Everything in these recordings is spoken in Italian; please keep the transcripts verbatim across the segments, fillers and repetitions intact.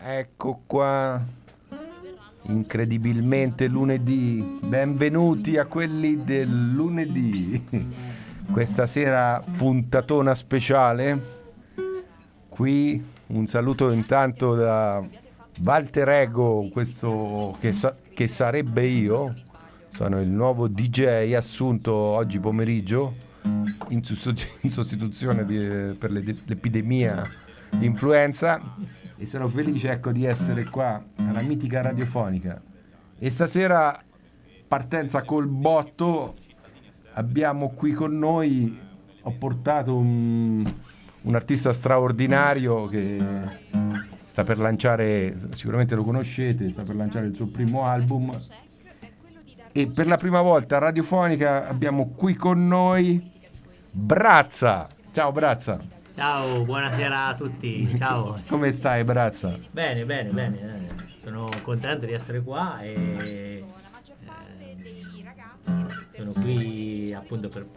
Ecco qua, incredibilmente lunedì. Benvenuti a quelli del lunedì. Questa sera puntatona speciale. Qui un saluto intanto da Walter Ego, questo che, sa- che sarebbe io. Sono il nuovo D J assunto oggi pomeriggio in, sostitu- in sostituzione di- per le- l'epidemia di influenza. E sono felice, ecco, di essere qua alla mitica radiofonica. E stasera partenza col botto. Abbiamo qui con noi, ho portato un, un artista straordinario che sta per lanciare, sicuramente lo conoscete, sta per lanciare il suo primo album. E per la prima volta a radiofonica abbiamo qui con noi Brazza. Ciao Brazza. Ciao, buonasera a tutti, ciao. Come stai Brazza? Bene, bene, bene, eh. Sono contento di essere qua e eh, sono qui appunto per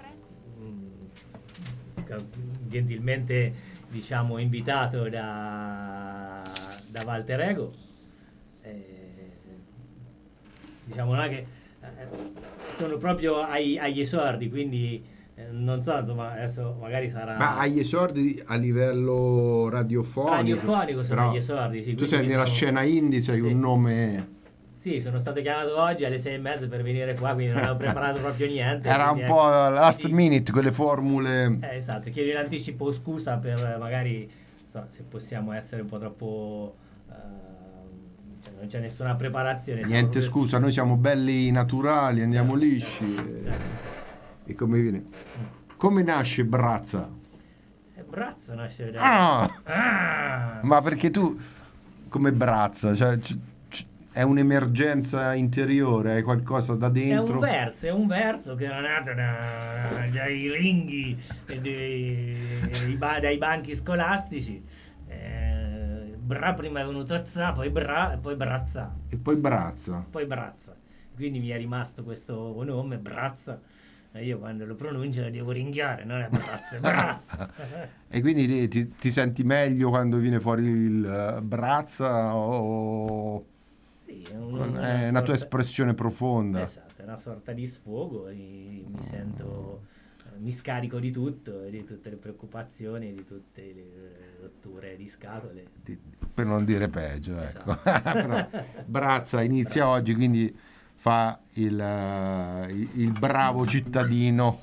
mm, gentilmente, diciamo, invitato da, da Walter Ego. Eh, diciamo là che eh, sono proprio ai, agli esordi, quindi non so, insomma, adesso magari sarà... Ma agli esordi a livello radiofonico? Radiofonico sono agli esordi, sì. Tu sei nella sono... scena indie, sei sì. un nome... Sì, sono stato chiamato oggi alle sei e mezza per venire qua, quindi non avevo preparato proprio niente. Era un po' last sì. minute, quelle formule... Eh, esatto, chiedo in anticipo scusa per magari, so, se possiamo essere un po' troppo... Uh, cioè non c'è nessuna preparazione. Niente proprio... scusa, noi siamo belli naturali, andiamo certo, lisci. certo, certo. E come viene? Come nasce Brazza? Eh, Brazza nasce da... Ah! Ah! Ma perché tu, come Brazza, cioè, c- c- è un'emergenza interiore, è qualcosa da dentro? È un verso, è un verso che è nato da, dai ringhi, e dei, dai, ba- dai banchi scolastici. Eh, bra prima è venuto za, poi bra e poi brazza. E poi Brazza. Poi brazza. Quindi mi è rimasto questo nome, Brazza. E io quando lo pronuncio lo devo ringhiare, non è Brazza, è Brazza. E quindi ti, ti senti meglio quando viene fuori il uh, Brazza o... Sì, è, un, è una, una sorta... tua espressione profonda? Esatto, è una sorta di sfogo e mi sento... mi scarico di tutto, di tutte le preoccupazioni, di tutte le rotture di scatole. Per non dire peggio, ecco. Esatto. Però Brazza inizia Brazza. oggi, quindi fa il, uh, il, il bravo cittadino.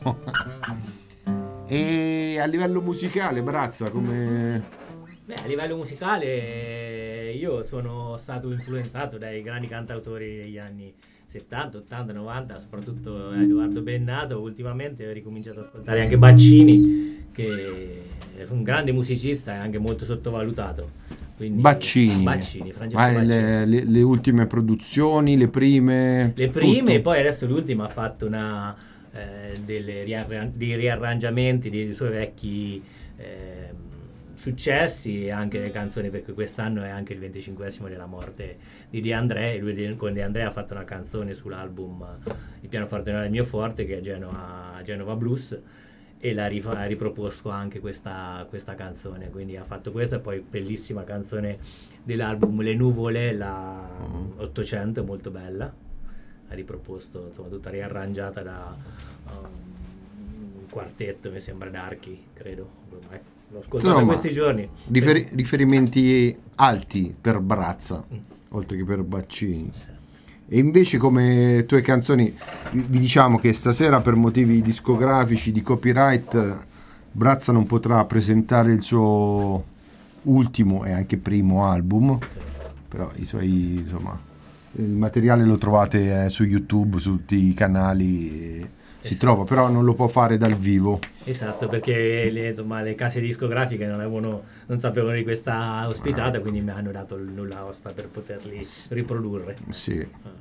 E a livello musicale, Brazza, come... Beh, a livello musicale io sono stato influenzato dai grandi cantautori degli anni settanta, ottanta, novanta, soprattutto Edoardo Bennato. Ultimamente ho ricominciato ad ascoltare anche Baccini, che è un grande musicista e anche molto sottovalutato. Quindi, Baccini, Baccini, Francesco Ma Baccini. Le, le, le ultime produzioni, le prime... Le prime tutto. E poi adesso l'ultima ha fatto una, eh, delle riarran- dei riarrangiamenti dei suoi vecchi eh, successi e anche le canzoni, perché quest'anno è anche il venticinquesimo della morte di De André e lui con De André ha fatto una canzone sull'album Il pianoforte non è il mio forte, che è Genova, Genova Blues, e l'ha rif- ha riproposto anche questa, questa canzone, quindi ha fatto questa e poi bellissima canzone dell'album Le Nuvole, la ottocento, molto bella, ha riproposto, insomma, tutta riarrangiata da um, un quartetto, mi sembra d'archi, credo, ormai l'ho ascoltato in questi giorni. Riferi- riferimenti alti per Brazza, mm. oltre che per Baccini. E invece, come tue canzoni, vi diciamo che stasera per motivi discografici, di copyright, Brazza non potrà presentare il suo ultimo e anche primo album, sì. Però i suoi, insomma, il materiale lo trovate eh, su YouTube, su tutti i canali, eh, si esatto. trova, però non lo può fare dal vivo. Esatto, perché le, insomma, le case discografiche non, avevano, non sapevano di questa ospitata, ah, quindi mi hanno dato il nulla osta per poterli riprodurre. Sì. Ah.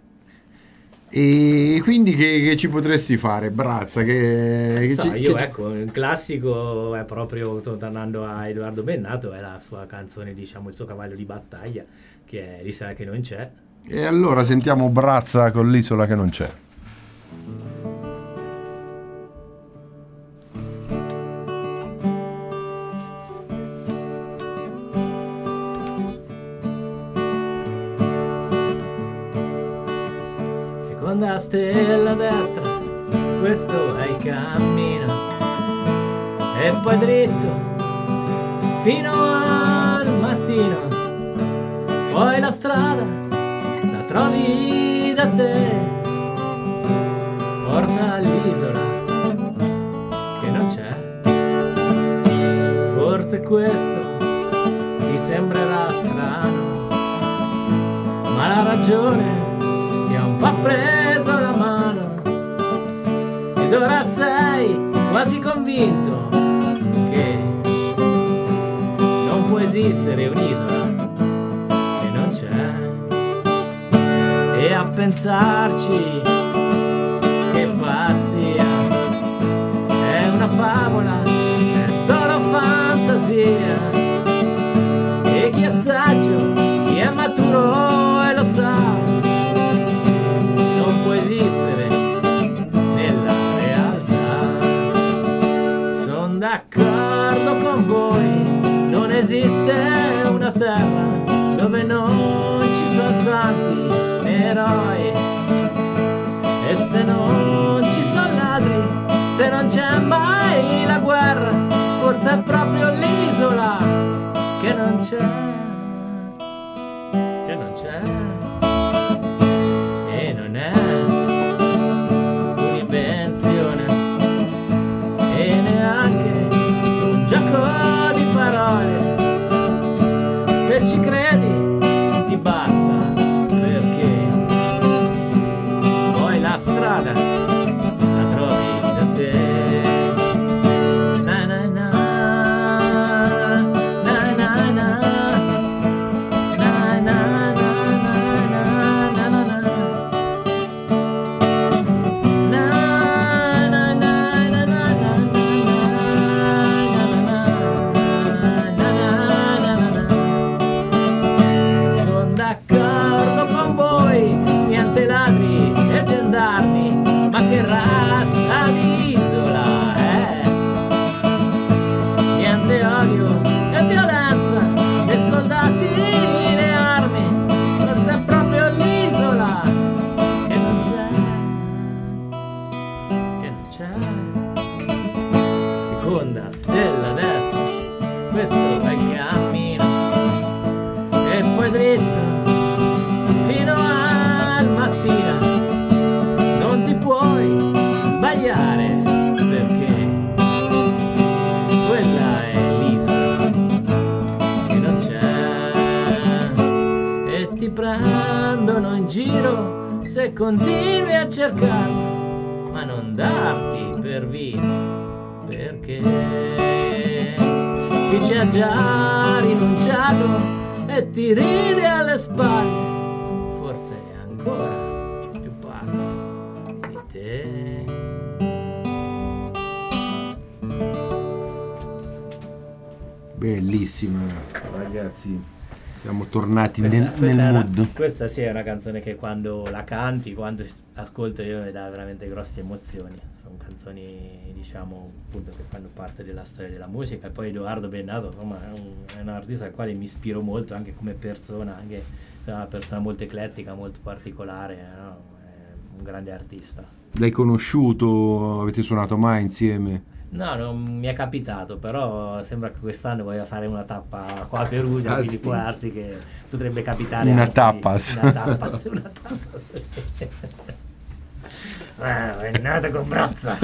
E quindi che, che ci potresti fare, Brazza? Che, so, che io che ecco, il classico è proprio, tornando a Edoardo Bennato, è la sua canzone, diciamo, il suo cavallo di battaglia, che è L'isola che non c'è. E allora sentiamo Brazza con L'isola che non c'è. seconda stella a destra, questo è il cammino, e poi dritto fino al mattino, poi la strada la trovi da te, porta all'isola che non c'è. Forse questo ti sembrerà strano, ma la ragione ti ha un po' preso la mano, ed ora sei quasi convinto che non può esistere un'isola che non c'è. E a pensarci, che pazzia, è una favola, è solo fantasia, e chi è saggio, chi è maturo e lo sa, non può esistere nella realtà. Son d'accordo con voi, non esiste una terra dove non ci sono santi né eroi, e se non ci sono ladri, se non c'è mai la guerra, forse è proprio l'isola che non c'è, che non c'è, e non è un'invenzione e neanche un gioco di parole. Se ci credi ti basta, perché poi la strada la trovi da te. Na na na, na na na, na na na, na na na, na na na na na. Sono d'accordo con voi, niente ladri e gendarmi, ma che razza di isola è? Niente odio e violenza, né soldati né armi, forse è proprio l'isola che non c'è, che non c'è. Seconda stella a destra, questo è il cammino, e poi dritto fino al mattino, non ti puoi sbagliare, perché quella è l'isola che non c'è, e ti prendono in giro se continui a cercarla, ma non darti per vinto, perché chi ci ha già rinunciato e ti ride alle spalle, forse è ancora più pazzo di te. Bellissima, ragazzi, siamo tornati Questa, nel, questa nel è una- mood. questa sì è una canzone che quando la canti, quando ascolto io, mi dà veramente grosse emozioni. Sono canzoni, diciamo, appunto, che fanno parte della storia della musica. E poi Edoardo Bennato, insomma, è un, è un artista al quale mi ispiro molto anche come persona, anche se è una persona molto eclettica, molto particolare, no? È un grande artista. L'hai conosciuto? Avete suonato mai insieme? No, non mi è capitato, però sembra che quest'anno voglia fare una tappa qua a Perugia, Ah, quindi sì? può darsi che potrebbe capitare Una anche tapas. Una tapas, una tapas. Ah, è nato con brozza.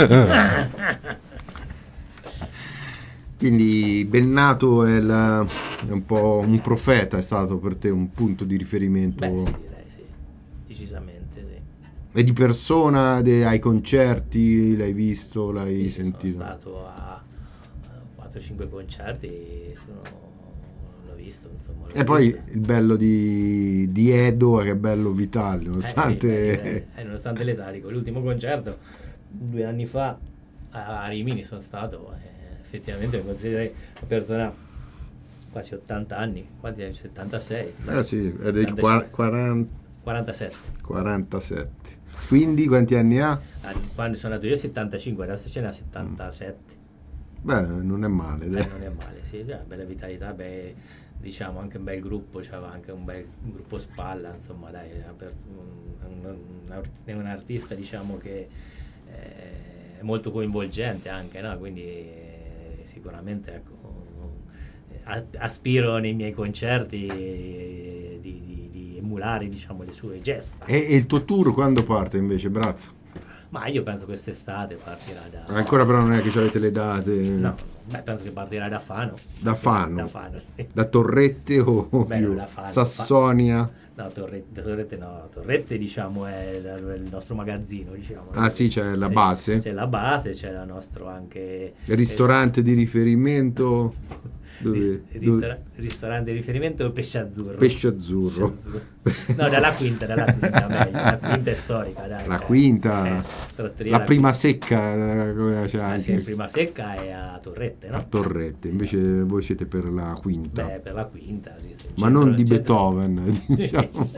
Quindi Bennato è, la- è un po' un profeta, è stato per te un punto di riferimento. Beh, sì, direi sì, decisamente sì. E di persona, de- ai concerti, l'hai visto, l'hai Sì, sì, sentito? sono stato a quattro cinque concerti, sono- l'ho visto, insomma. l'ho E poi visto. il bello di, di Edo è che è bello vitale, Eh, nonostante... sì, beh, eh, nonostante l'età, dico, l'ultimo concerto due anni fa a Rimini sono stato, eh, effettivamente mi considero una persona quasi ottanta anni, quanti anni? settantasei? Eh sì, è del settantacinque, quaranta, quarantasette. quarantasette. Quindi quanti anni ha? Ah, quando sono nato io settantacinque, adesso ce n'ha settantasette. Beh, non è male. Eh, dai. non è male, sì, già, bella vitalità, beh, diciamo anche un bel gruppo, c'aveva anche un bel un gruppo spalla, insomma dai, è una pers- un, un, un, è un artista diciamo che eh, è molto coinvolgente anche, no? Quindi eh, sicuramente ecco, a- aspiro nei miei concerti eh, di, di, di emulare diciamo le sue gesta. E, e il tuo tour quando parte invece, Brazzo? Ma io penso quest'estate partirà da... Ancora però non è che avete le date? No, beh, penso che partirà da Fano. Da Fano? Da Fano, sì. Da Torrette o Beh, più? non da Fano, Sassonia? No, Torrette, Torrette no, Torrette diciamo è il, il nostro magazzino, diciamo. Ah sì, c'è la Sì, base? C'è la base, c'è la nostro anche... Il ristorante di riferimento? Dove, Ris- dove? ristora- ristorante di riferimento Pesce Azzurro. Pesce Azzurro. Pesce Azzurro. No, dalla quinta, dalla quinta, meglio. La quinta è storica, dai. La dai. quinta, Eh, trattoria la La prima Quinta. secca, eh, come c'è Ah, anche sì, prima secca è a Torrette, no? a Torrette, invece voi siete per la quinta. Beh, per la quinta. Sì, sì, Ma centro- non di centro- Beethoven, Sì. diciamo.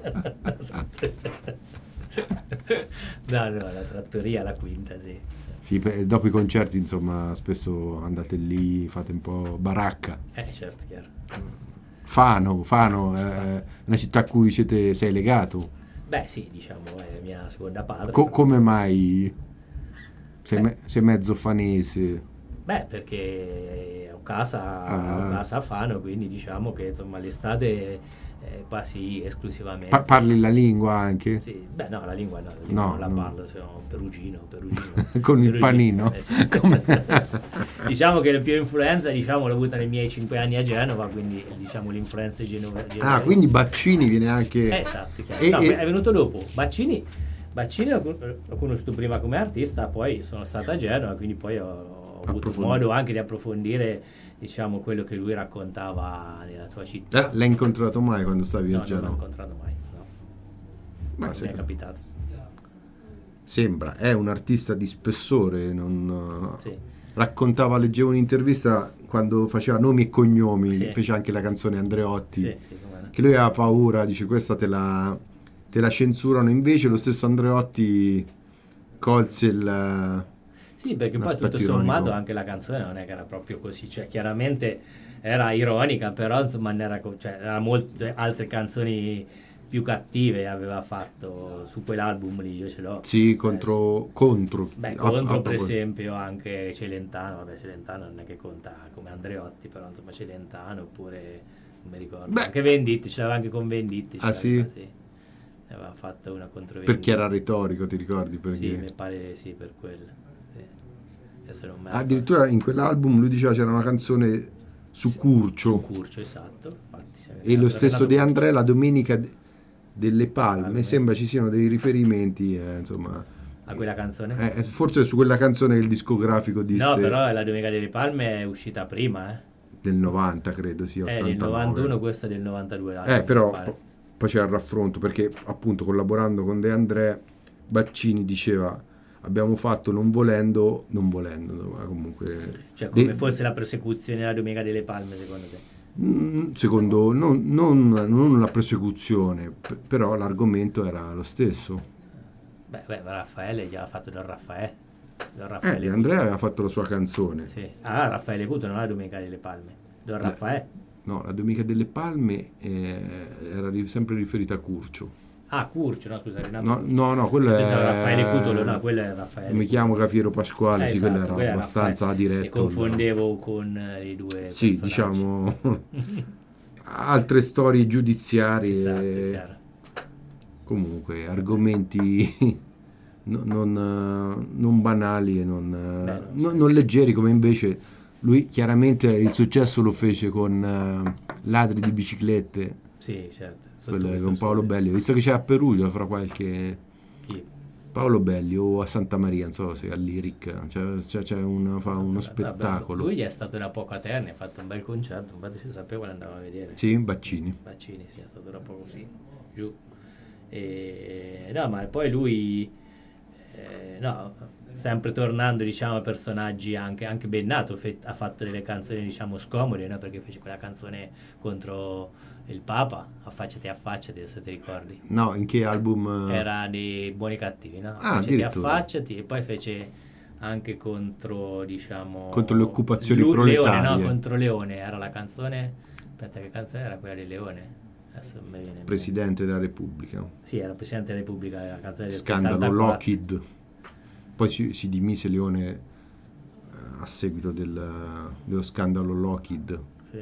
No, no, la trattoria la quinta, sì. Sì, pe- dopo i concerti, insomma, spesso andate lì, fate un po' baracca. Eh, certo, chiaro. Fano, Fano, è una città a cui siete, sei legato. Beh, sì, diciamo, è mia seconda patria. Co- come mai sei, Beh. me- sei mezzo fanese? Beh, perché ho casa, Ah. ho casa a Fano, quindi diciamo che insomma l'estate è quasi esclusivamente... Pa- parli la lingua anche? Sì, beh no, la lingua no, la lingua No, non la no. parlo, sono perugino, perugino. Con il Perugino, panino? eh, sì. Come- Diciamo che la più influenza diciamo, l'ho avuta nei miei cinque anni a Genova, quindi diciamo l'influenza genove- genovese. Ah, quindi Baccini viene anche... Eh, esatto, chiaro. E- No, e- è venuto dopo. Baccini, Baccini l'ho, con- l'ho conosciuto prima come artista, poi sono stato a Genova, quindi poi ho, ho avuto Approfondito. modo anche di approfondire diciamo quello che lui raccontava nella tua città. Eh, l'hai incontrato mai quando stavi No, a non l'ho Genova? incontrato mai, no. Ma Non sì, mi è capitato. sembra, è un artista di spessore, non... Sì. Raccontava, leggevo un'intervista quando faceva nomi e cognomi, Sì. fece anche la canzone Andreotti, Sì, sì, come no. che lui aveva paura, dice questa te la, te la censurano, invece lo stesso Andreotti colse il... Sì, perché poi L'aspetto tutto sommato ironico. anche la canzone non è che era proprio così, cioè chiaramente era ironica, però insomma ne era, co- cioè, era molte altre canzoni più cattive aveva fatto su quell'album lì, io ce l'ho. Sì, Eh, contro... contro. Beh, A- contro a per proposito. esempio anche Celentano, vabbè Celentano non è che conta come Andreotti, però insomma Celentano oppure non mi ricordo, Beh. anche Venditti, ce l'aveva anche con Venditti, ce Ah, l'aveva, sì? aveva fatto una contro Perché era Venditti. retorico, ti ricordi? Perché... Sì, mi pare sì, per quello. Sì. Adesso non me la Addirittura in quell'album lui diceva c'era una canzone su Sì, Curcio, su Curcio, esatto. Infatti, cioè, e lo era stesso nato De Curcio. André, la domenica de- delle Palme, Palme. sembra ci siano dei riferimenti, eh, insomma, A quella canzone? eh, forse su quella canzone che il discografico disse No, però la Domenica delle Palme è uscita prima, eh. del novanta, credo, sì, È del ottantanove. novantuno, questa è del novantadue. Eh, l'album, però mi pare. po- poi c'era il raffronto, perché appunto collaborando con De André, Baccini diceva abbiamo fatto non volendo, non volendo, ma comunque... Cioè, come De- fosse la persecuzione della Domenica delle Palme, secondo te? Mm, secondo non, non, non la persecuzione, p- però l'argomento era lo stesso. Beh, beh, Raffaele gli aveva fatto Don Raffaele. Don Eh, Raffaele De Cuto. Andrea aveva fatto la sua canzone. Sì. Ah, Raffaele Cuto, non la Domenica delle Palme. Don Raffaele. No, la Domenica delle Palme eh, era ri- sempre riferita a Curcio. Ah, Curcio, no, scusa, Renato. No, no, no, quello è... Pensavo Raffaele Cutolo, no, quello è Raffaele. Mi chiamo Cafiero Pasquale, Eh, sì, esatto, quello era quello era abbastanza Raffaele. diretto. Mi confondevo con eh, i due Sì, personaggi. diciamo... altre storie giudiziarie. Esatto, chiaro. Comunque, argomenti no- non, eh, non banali e non, eh, Beh, non no- so. non leggeri, come invece lui chiaramente il successo lo fece con eh, Ladri di biciclette, Sì, certo. sotto quelle questo con Paolo sole. Belli. Ho visto che c'è a Perugia fra qualche... Chi? Paolo Belli o a Santa Maria, non so se al Lyric, c'è, c'è, c'è un, fa uno Vabbè, spettacolo. lui è stato da poco a Terni, ha fatto un bel concerto, infatti si sapeva l'andavo a vedere. Sì, Baccini. Baccini, sì, è stato da poco così, giù. E, no, ma poi lui, eh, no, sempre tornando, diciamo, a personaggi anche, anche Bennato fe- ha fatto delle canzoni, diciamo, scomode, no? Perché fece quella canzone contro il Papa, Affacciati, affacciati, se ti ricordi. No, in che album? eh? Era dei Buoni Cattivi, no? Ah, Affacciati, addirittura. affacciati, e poi fece anche contro, diciamo... Contro le occupazioni Lu- proletarie. Leone, no? Contro Leone, era la canzone Aspetta, che canzone era quella di Leone? Adesso mi viene in Presidente della Repubblica. mente. Sì, era Presidente della Repubblica, la canzone del Scandalo settantaquattro. Lockheed. Poi si, si dimise Leone eh, a seguito del, dello scandalo Lockheed. Sì.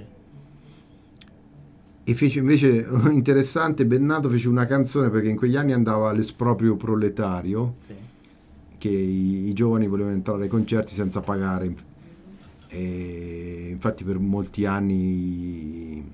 E fece invece, interessante, Bennato fece una canzone perché in quegli anni andava all'esproprio proletario, Sì. che i, i giovani volevano entrare ai concerti senza pagare. E infatti per molti anni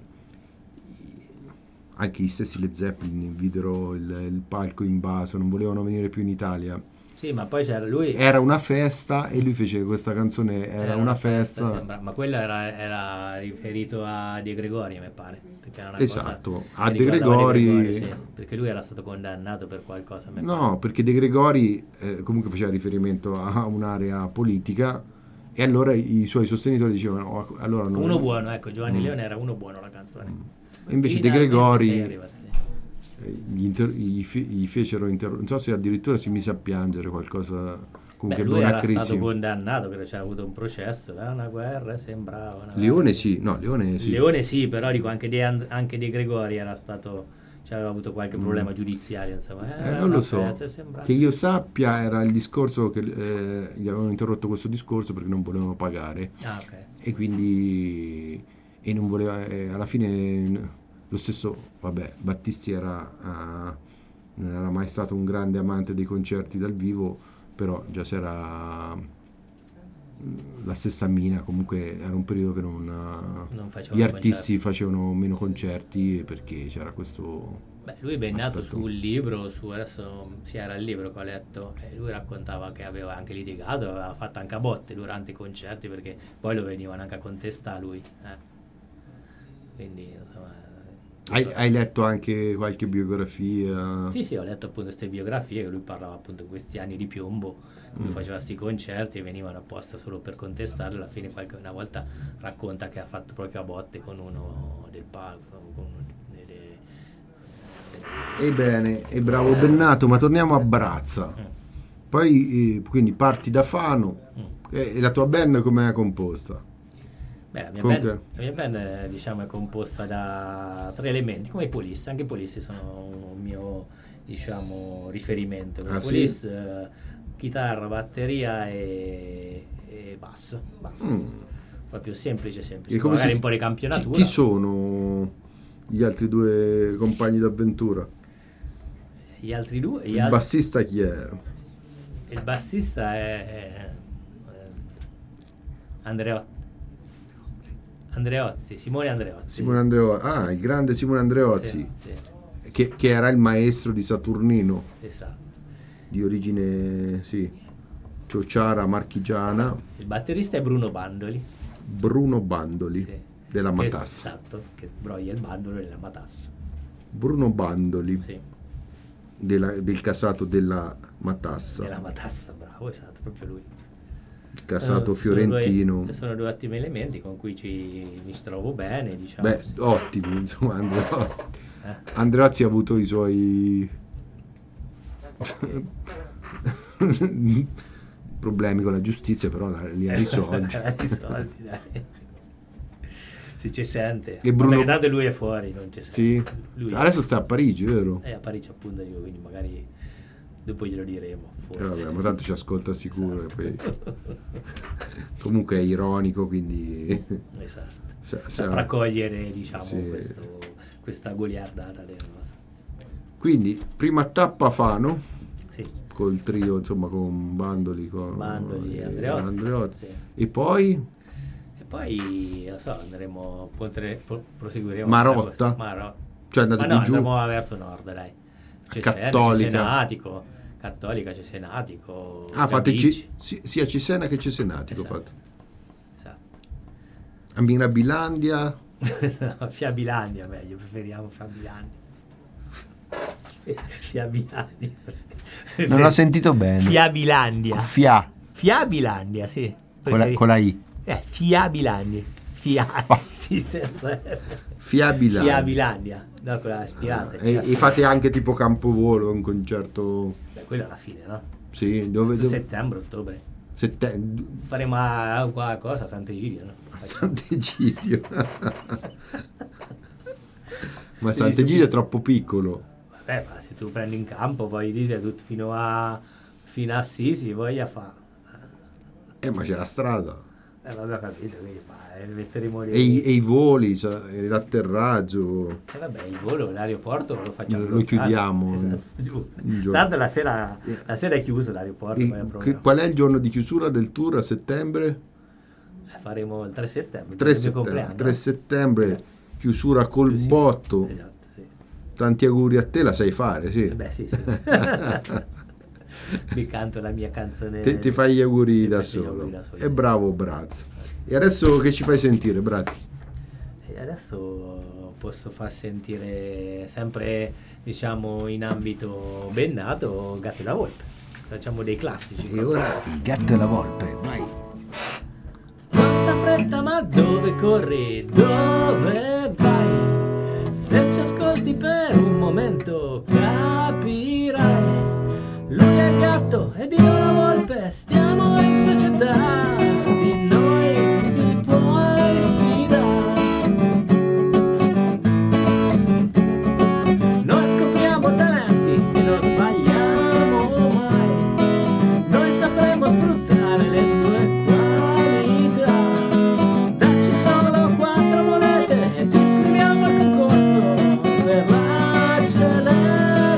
anche gli stessi Led Zeppelin videro il, il palco invaso, non volevano venire più in Italia. Sì, ma poi c'era lui. Era una festa e lui fece questa canzone, era, Era una, una festa, festa, sembra. Ma quello era, era riferito a De Gregori, mi pare. Perché era una esatto, cosa a che De riguardava Gregori, De Gregori, sì, perché lui era stato condannato per qualcosa. mi no, perché De Gregori eh, comunque faceva riferimento a un'area politica e allora i suoi sostenitori dicevano oh, allora pare. non- Uno buono, ecco, Giovanni Mm. Leone era uno buono la canzone. E invece De Finalmente Gregori sei arrivato, sì. eh, gli, inter- gli fe- gli fecero inter- non so se addirittura si mise a piangere qualcosa, comunque Beh, ebbe lui una era crisi. stato condannato, credo c'era avuto un processo, era una guerra, sembrava una Leone guerra. sì, no, Leone sì. Leone sì, però dico anche De, And- anche De Gregori era stato, cioè, aveva avuto qualche problema giudiziario, insomma. Mm. Eh, Era non una lo so, festa, sembrava- che io sappia era il discorso che eh, gli avevano interrotto questo discorso perché non volevano pagare Ah, ok. e quindi e non voleva eh, alla fine lo stesso, vabbè, Battisti era ah, non era mai stato un grande amante dei concerti dal vivo, però già si era mm, la stessa mina, comunque era un periodo che non, Non facevano gli i artisti facevano meno concerti perché c'era questo. Beh, lui è ben nato Aspetta. sul libro, su adesso si era il libro che ho letto, e lui raccontava che aveva anche litigato, aveva fatto anche a botte durante i concerti perché poi lo venivano anche a contestare lui. eh. Quindi, insomma, Hai, hai letto anche qualche biografia? Sì, sì, ho letto appunto queste biografie che lui parlava appunto di questi anni di piombo, lui Mm. faceva questi concerti e venivano apposta solo per contestarlo, alla fine qualche una volta racconta che ha fatto proprio a botte con uno del palco, con uno delle- Ebbene, e bravo Bennato, ma torniamo a Brazza. Poi, eh, quindi parti da Fano Mm. e, e la tua band come è composta? Beh, la mia, Comunque- band, la mia band è, diciamo, è composta da tre elementi, come i Police, anche i Police sono un mio, diciamo, riferimento. Ah, I sì? Police, eh, chitarra, batteria e, e basso, basso. Mm. Proprio semplice, semplice. E come Magari si- un po' di Chi, campionatura. chi sono gli altri due compagni d'avventura? Gli altri due, gli Il al- bassista chi è? il bassista è, è eh, Andreo- Andreozzi, Simone Andreozzi. Simone Andreozzi. Ah, il grande Simone Andreozzi, Sì, sì, che, che era il maestro di Saturnino, esatto. di origine, sì, ciociara marchigiana, Il batterista è Bruno Bandoli. Bruno Bandoli, Sì. della Che- Matassa. Esatto, che sbroglia il bandolo della Matassa. Bruno Bandoli, Sì, della- del casato della Matassa, della Matassa, bravo, esatto, proprio lui. il casato Sono- fiorentino. Sono due, sono due ottimi elementi con cui ci, mi ci trovo bene, diciamo. Beh, ottimo, insomma, Andreozzi. Eh, Andreozzi ha avuto i suoi problemi con la giustizia, però la- li ha risolti. ha risolti, dai. Si ci sente. E Bruno- Vabbè, tanto lui è fuori, non ci Sì. sente. Lui Adesso sta a Parigi, vero? è a Parigi appunto io, quindi magari dopo glielo diremo. Eh, Forse. vabbè, ma tanto ci ascolta sicuro. Esatto. E poi... Comunque è ironico, quindi Esatto. sa- sa- Saprà cogliere, diciamo, Sì. questo, questa goliardata delle cose. Quindi, prima tappa Fano, Sì, col trio, insomma, con Bandoli, con Bandoli e e Andreozzi. Andreozzi. Sì. E poi E poi, non so, andremo, potre- pro- proseguiremo. Marotta? questa- Maro- Cioè andate Ma no, più giù. andremo verso nord, dai. Cesena, Cattolica. Cesenatico, Cattolica, Cesenatico. Ah, fate Gambici. ci- sì, sia Cesena che Cesenatico Esatto. fate. Esatto. A Mirabilandia, No, Fiabilandia meglio, preferiamo Fiabilandia. Fiabilandia. non l'ho sentito bene. Fiabilandia. Fia, Fiabilandia, sì. con la, Preferi- con la I. Eh, Fiabilandia. Fia... sì, senza... Fiabilandia. Fiabilandia. No, quella aspirata. E, e fate anche tipo Campovolo, un concerto, Beh, quello alla fine, no? sì, dove, Su dove- settembre, ottobre. Settembre. Faremo a, a, a cosa? A Sant'Egidio, no? A Sant'Egidio. Ma Sant'Egidio è troppo piccolo. Vabbè, ma se tu prendi in campo poi dici tutto fino a fino a Assisi, voglia fa. Eh, ma c'è la strada. Eh, vabbè, ho capito, quindi ma, eh, metteremo lì. E i, e i voli, cioè, l'atterraggio. Eh, vabbè, il volo, l'aeroporto lo facciamo. Lo chiudiamo. Esatto. Tanto la sera, la sera è chiuso l'aeroporto. E, che, qual è il giorno di chiusura del tour a settembre? Eh, faremo il tre settembre. tre settembre, tre settembre eh. Chiusura col sì, botto. Esatto, sì. Tanti auguri a te, la sai fare, sì. Eh beh, sì, sì. Mi canto la mia canzone. Te, ti fai gli auguri, da solo. auguri da solo. E bravo Braz. E adesso che ci fai sentire, Braz? E adesso posso far sentire sempre, diciamo, in ambito bennato, Gatto e la Volpe. Facciamo dei classici. E ora il Gatto e la Volpe, vai. Quanta fretta, ma dove corri? Dove vai? Se ci ascolti per un momento capirai. Lui è il gatto ed io la volpe, stiamo in società, di noi ti puoi fidare. Noi scopriamo talenti e non sbagliamo mai, noi sapremo sfruttare le tue qualità. Dacci solo quattro monete e ti iscriviamo al concorso per la celerità.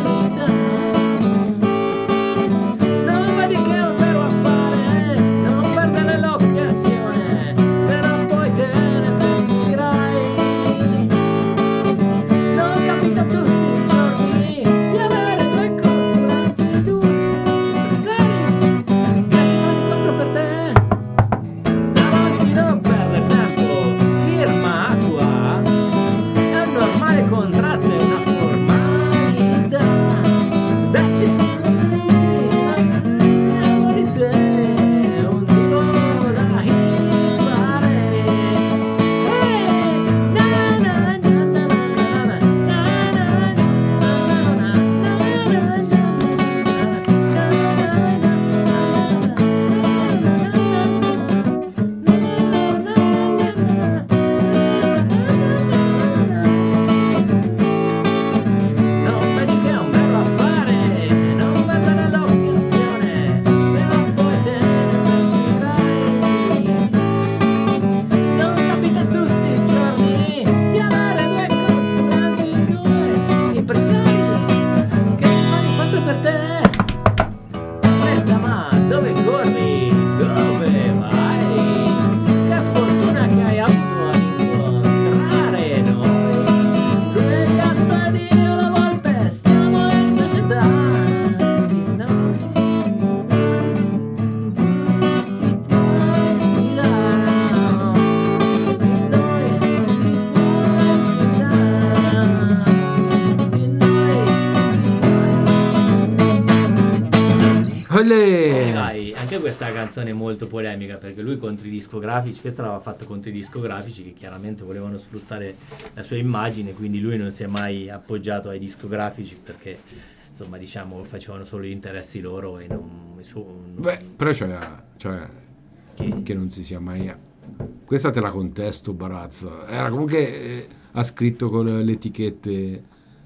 Dai, anche questa è una canzone molto polemica perché lui contro i discografici, questa l'aveva fatta contro i discografici che chiaramente volevano sfruttare la sua immagine, quindi lui non si è mai appoggiato ai discografici perché insomma diciamo facevano solo gli interessi loro e non... Su, non... Beh, però c'è, cioè, che? che non si sia mai... Questa te la contesto, Barazza. Era comunque eh, ha scritto con le etichette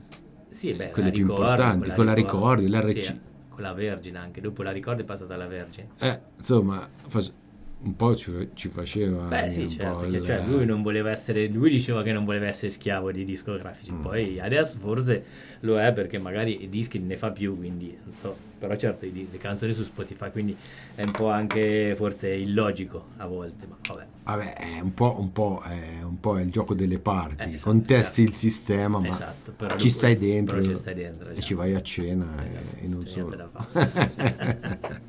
sì, beh, quelle più ricordo, importanti, quella ricordi, l'R C. Sì, con la Vergine anche, dopo la ricordi è passata alla Vergine. Eh, insomma, fa- un po' ci, ci faceva. Beh sì, certo, che, cioè, lui non voleva essere, lui diceva che non voleva essere schiavo di discografici, mm. poi adesso forse lo è perché magari i dischi ne fa più, quindi non so, però certo le canzoni su Spotify, quindi è un po' anche forse illogico a volte, ma vabbè. Vabbè, è un po', un po', è un po' il gioco delle parti, eh, esatto, contesti certo. il sistema, ma esatto, però ci stai dentro, ci stai dentro e ci vai a cena esatto, e, e non solo. Da fare.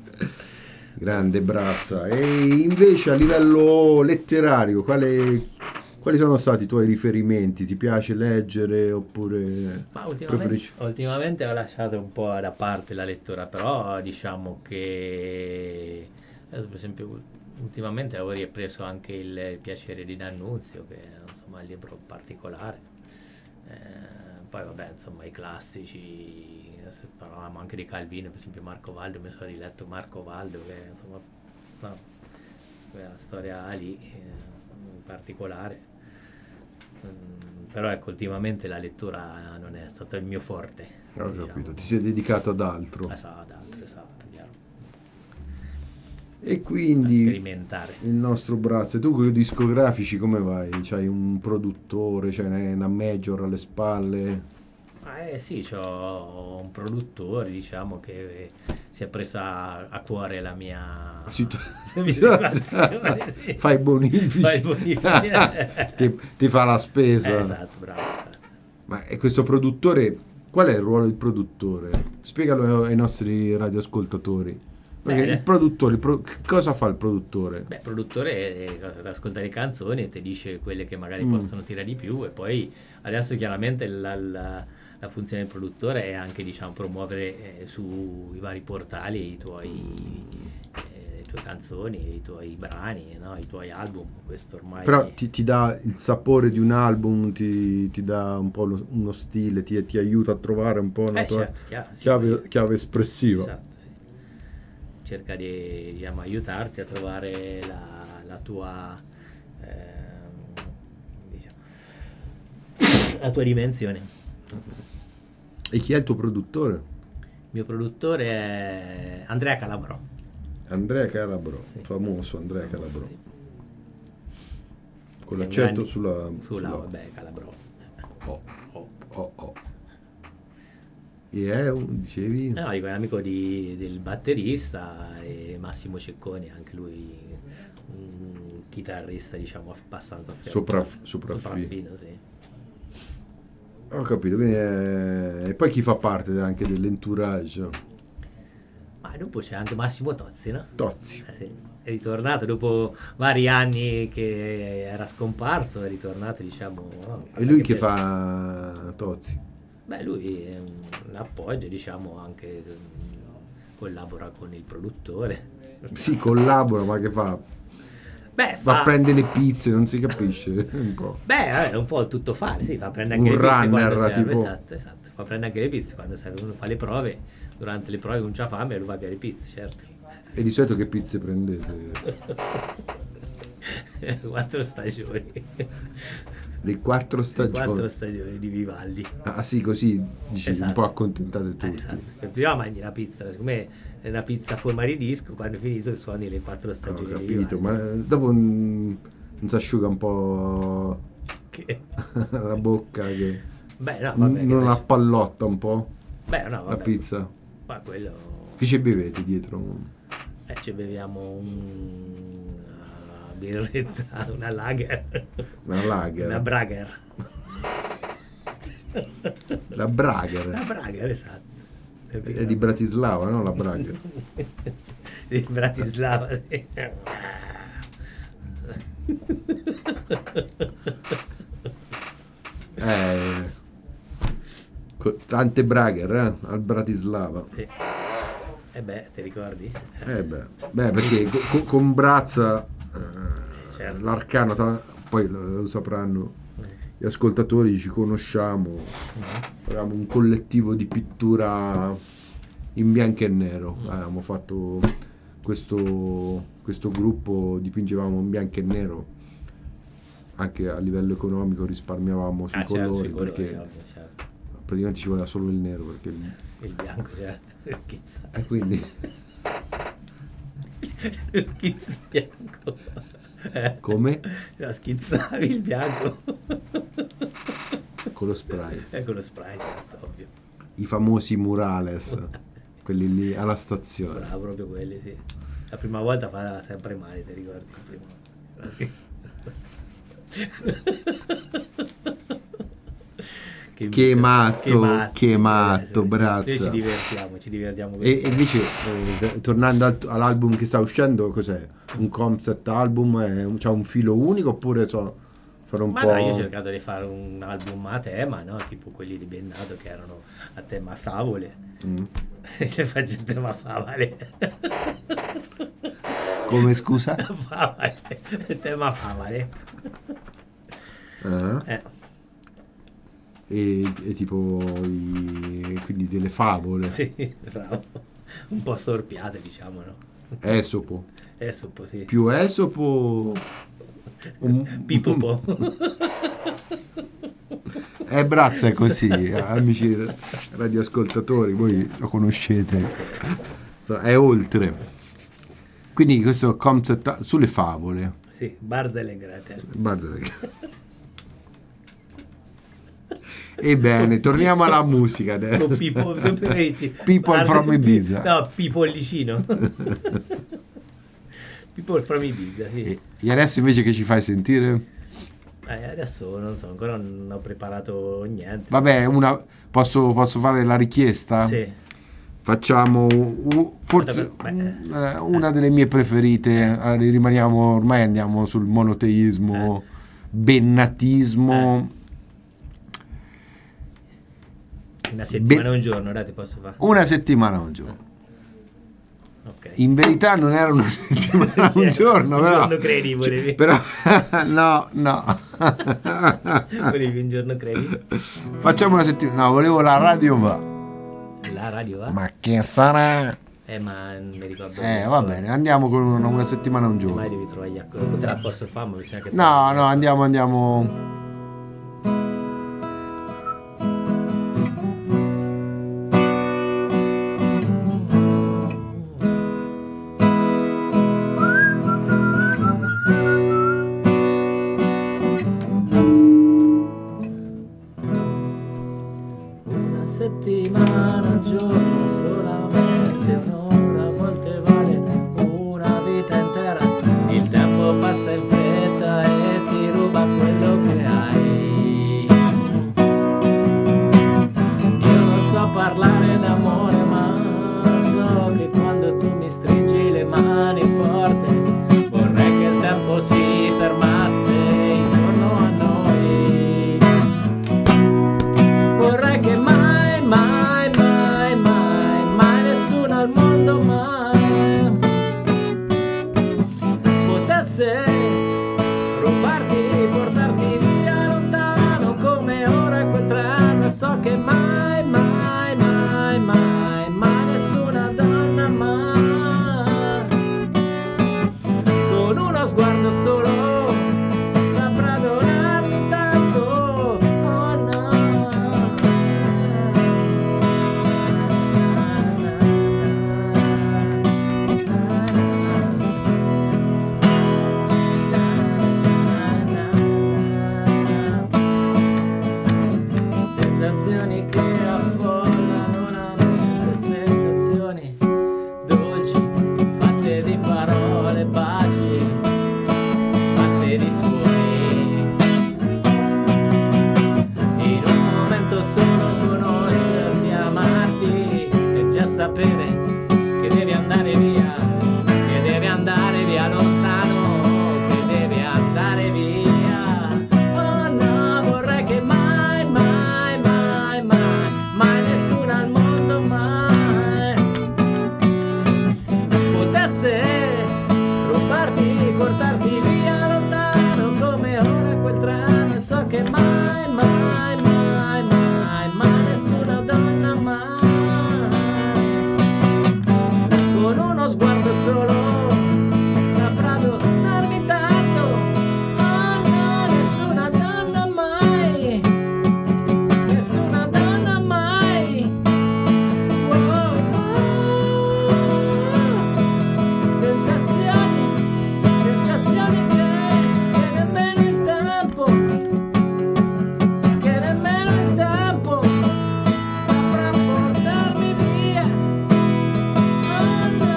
Grande Brazza. E invece a livello letterario, quale, quali sono stati i tuoi riferimenti? Ti piace leggere oppure Ma ultimamente, ultimamente ho lasciato un po' da parte la lettura, però diciamo che per esempio ultimamente avevo ripreso anche il, il piacere di D'Annunzio, che è insomma un libro particolare. Eh, poi vabbè, insomma i classici, parlavamo anche di Calvino, per esempio Marco Valdo, mi sono riletto Marco Valdo, che insomma no, quella storia lì eh, in particolare. Mm, però ecco, ultimamente la lettura non è stato il mio forte. Ho diciamo. capito, ti sei dedicato ad altro. Esatto, ad altro, esatto, chiaro. E A quindi sperimentare. il nostro Brazza, tu con i discografici come vai? C'hai un produttore, c'hai una major alle spalle? Ah, eh sì, c'ho un produttore, diciamo, che si è presa a cuore la mia, Situ- la mia situazione, sì. Fai bonifici. Fai bonifici. ti, ti fa la spesa. Eh, esatto, bravo. Ma e questo produttore, qual è il ruolo del produttore? Spiegalo ai nostri radioascoltatori. Perché Bene. il produttore, il pro- che cosa fa il produttore? Beh, il produttore eh, ascolta le canzoni e ti dice quelle che magari Mm. possono tirare di più, e poi adesso chiaramente la, la- la funzione del produttore è anche, diciamo, promuovere eh, sui vari portali i tuoi, eh, le tue canzoni, i tuoi brani, no? I tuoi album. Questo ormai Però ti, ti dà il sapore di un album, ti, ti dà un po' lo- uno stile, ti, ti aiuta a trovare un po' una eh, tua certo, chiaro, sì, chiave, poi- chiave espressiva. esatto, sì. Cerca di, diciamo, aiutarti a trovare la, la tua ehm, diciamo, la tua dimensione. E chi è il tuo produttore? Il mio produttore è Andrea Calabrò. Andrea Calabro, Sì. famoso Andrea Calabro, Sì. con È un l'accento grande- sulla... Sulla, sulla- vabbè, Calabrò. Oh, Oh. oh, oh. E è un, dicevi? No, dico, è amico di- del batterista, e Massimo Cecconi, anche lui un chitarrista, diciamo, abbastanza Sopra- affermato. sopraffino. sopraffino, sì. Ho capito, quindi è... E poi chi fa parte anche dell'entourage? Ma dopo c'è anche Massimo Tozzi, no? Tozzi. Eh sì, è ritornato dopo vari anni che era scomparso, è ritornato, diciamo. no? E lui che per- fa Tozzi? Beh, lui è un appoggio, diciamo, anche mm, collabora con il produttore. Si collabora, ma che fa? Beh, Va fa, a prendere le pizze, non si capisce un po'. beh, è un po' il tutto fare, sì, fa prendere Un anche le pizze runner, quando serve, tipo. esatto, esatto, fa prendere anche le pizze quando serve, uno fa le prove, durante le prove non c'ha fame e lui va via le pizze, certo. E di solito che pizze prendete? Quattro stagioni. Le quattro stagioni. Quattro stagioni di Vivaldi. Ah sì, così dici, Esatto. un po' accontentate Eh, tutti. esatto. Per prima mangi la pizza, siccome è una pizza a forma di disco, quando è finito suoni le quattro Ho stagioni di capito, Vivaldi. ma dopo mm, non si asciuga un po' Che- la bocca che Beh, no, vabbè, che non faccio- appallotta un po' Beh, no, la vabbè. pizza. Ma quello. Che ci bevete dietro? Eh, ci beviamo un- una birretta, una lager. Una lager. Una Brager. La Brager. La Brager, esatto. È di Bratislava, no? La Brager. Di Bratislava, sì. Eh, co- tante Brager, eh? Al Bratislava. Sì. E beh, ti ricordi? Eh beh, beh perché co- co- con Brazza eh, Certo. l'Arcano, ta- poi lo, lo sapranno gli ascoltatori, ci conosciamo, avevamo un collettivo di pittura in bianco e nero, avevamo fatto questo, questo gruppo, dipingevamo in bianco e nero, anche a livello economico risparmiavamo sui Ah, certo, colori, sui colori, perché ovvio, certo. praticamente ci voleva solo il nero, perché il- Il bianco, certo. Il schizzo. e quindi Il schizzo bianco. Eh, come? la schizzavi il bianco. Con lo spray, E con lo spray, certo, ovvio. i famosi murales, quelli lì alla stazione. Bravo, proprio quelli, sì. La prima volta fa sempre male, ti ricordi? La prima- Che, Che vita, matto, che matto, eh, Brazza. Noi ci divertiamo, ci divertiamo. E e invece, eh, tornando al- all'album che sta uscendo, cos'è? Un concept album? È un- c'ha un filo unico oppure so, fare un Ma po'... no, io ho cercato di fare un album a tema, no? Tipo quelli di Bennato che erano a tema favole. Mm. Se faccio tema favole. Come scusa? Favole. Tema favole. Ah, Eh, e, e tipo i- quindi delle favole. sì, bravo. Un po' storpiate, diciamo, no? Esopo. Esopo, sì. Più Esopo... Un... Pipopo. Eh, Brazza è così, amici radioascoltatori, voi lo conoscete, è oltre. Quindi questo concept sulle favole. Sì, Barzel e Gretel. Barzel e Gretel. Ebbene, torniamo alla musica adesso. Pipo, People from Ibiza. No, Pipollicino. People from Ibiza, sì. E adesso invece che ci fai sentire? Eh, adesso non so, ancora non ho preparato niente. Vabbè, una, posso, posso fare la richiesta? Sì. Facciamo uh, forse Beh, uh, una delle mie preferite. Eh, rimaniamo, ormai andiamo sul monoteismo, eh. bennatismo. Eh. Una settimana Be- un giorno, ora ti posso fare. Una settimana un giorno. Okay. In verità non era una settimana un giorno, un però. giorno credi, volevi. Però no, no. Volevi un giorno credi? Facciamo una settimana. No, volevo la radio va. La radio va? Ma che sarà? Eh, ma non mi ricordo. Eh, va bene, andiamo con una, una settimana un giorno. Mai devi trovare gli accordi. Te la posso fare, ma bisogna che. No, no, andiamo, andiamo. Settimana, un giorno, solamente un'ora, a volte vale una vita intera. Il tempo passa in fretta e ti ruba quello che hai. Io non so parlare d'amore, ma so che quando tu mi stringi le mani forte, vorrei che il tempo si fermasse intorno a noi. Vorrei che mai mai, mai, mai, mai nessuno al mondo mai potesse rubarti, portarti via lontano come ora quel treno. So che mai, mai, mai, mai, mai nessuna donna mai con uno sguardo solo saprà donarmi tanto. Oh no. Sensazioni che affollano la mente, sensazioni dolci, fatte di parole, baci, fatte di suoni. In un momento solo conoscerti, amarti e già sapere che devi andare via, che devi andare via lontano, che devi andare via. Oh no, vorrei che mai, mai, mai, mai, mai nessuno al mondo mai potesse rubarti, portarti via lontano come ora quel treno. So che mai, mai, mai, mai, mai nessuna donna mai con uno sguardo solo saprà donarmi tanto. Oh no, nessuna donna mai, nessuna donna mai. Wow, wow. Sensazioni, sensazioni che, che nemmeno il tempo, che nemmeno il tempo saprà portarmi via. Oh no.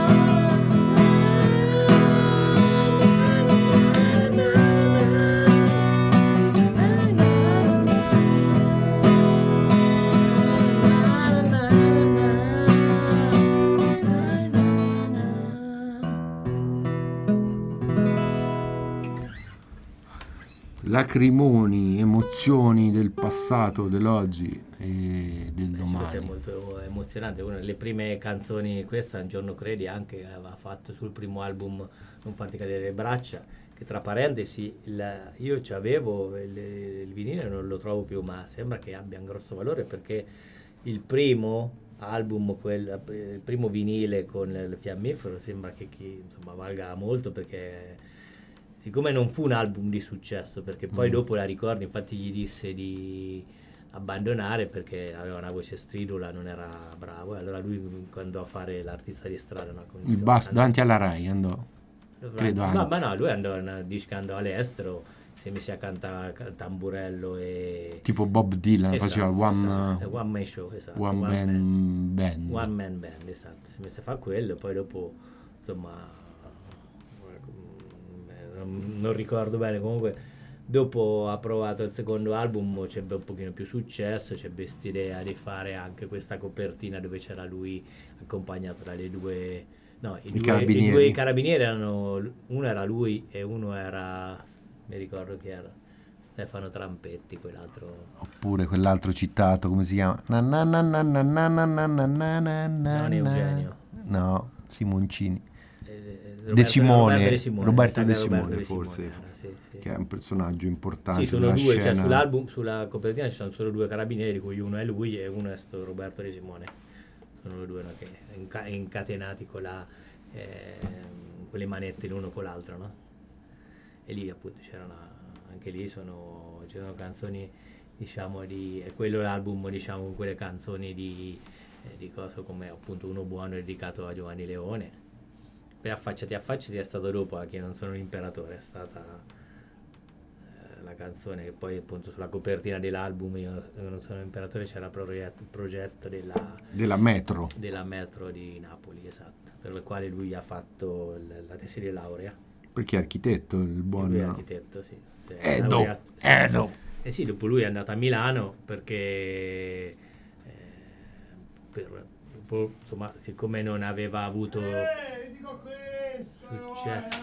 Lacrimoni, emozioni del passato, dell'oggi e del Questo è domani. molto emozionante. Una delle prime canzoni, questa, Un giorno credi, anche aveva fatto sul primo album Non farti cadere le braccia, che tra parentesi il- io ci avevo il, il vinile, non lo trovo più, ma sembra che abbia un grosso valore perché il primo album, quel, il primo vinile con il fiammifero, sembra che, che insomma valga molto, perché siccome non fu un album di successo, perché poi mm. dopo la ricordo, infatti gli disse di abbandonare perché aveva una voce stridula, non era bravo, e allora lui andò a fare l'artista di strada, no? Il basso davanti alla Rai andò, credo ma, ma no, lui andò, dice che andò all'estero, si è messi a cantare tamburello e tipo Bob Dylan, esatto, faceva one, esatto, one man show, esatto, one, one man, man band one man band, esatto, si è messo a fare quello, poi dopo insomma non, non ricordo bene, comunque dopo ha provato il secondo album, c'è un pochino più successo, c'è questa idea di fare anche questa copertina dove c'era lui accompagnato dalle due, no, i, I, due, carabinieri. i due carabinieri erano, uno era lui e uno era, mi ricordo chi era, Stefano Trampetti, quell'altro. Oppure quell'altro citato, come si chiama? Na na na na na na na na na na na. Non Eugenio. No, Simoncini. Roberto, De Simone, Roberto De Simone, Roberto De Simone, Roberto De forse, Simone era, sì, sì. Che è un personaggio importante. Sì, sono della due, scena. cioè sull'album, sulla copertina ci sono solo due carabinieri, di cui uno è lui e uno è sto Roberto De Simone. Sono due, no, che inca- incatenati con la, eh, con le manette l'uno con l'altro, no? E lì appunto c'erano, anche lì sono, c'erano canzoni, diciamo, di, è quello l'album, diciamo, con quelle canzoni di, eh, di cosa, come appunto Uno buono dedicato a Giovanni Leone. Poi Affacciati Affacciati è stato dopo, anche Non sono l'imperatore, è stata eh, la canzone che poi appunto sulla copertina dell'album Io non sono l'imperatore c'era il progetto, progetto della, della metro della metro di Napoli, esatto, per il quale lui ha fatto l- la tesi di laurea. Perché è architetto, il buon... Lui è architetto, sì. Edo, laurea, sì. Edo. Eh sì, dopo lui è andato a Milano perché eh, per, insomma, siccome non aveva avuto successo,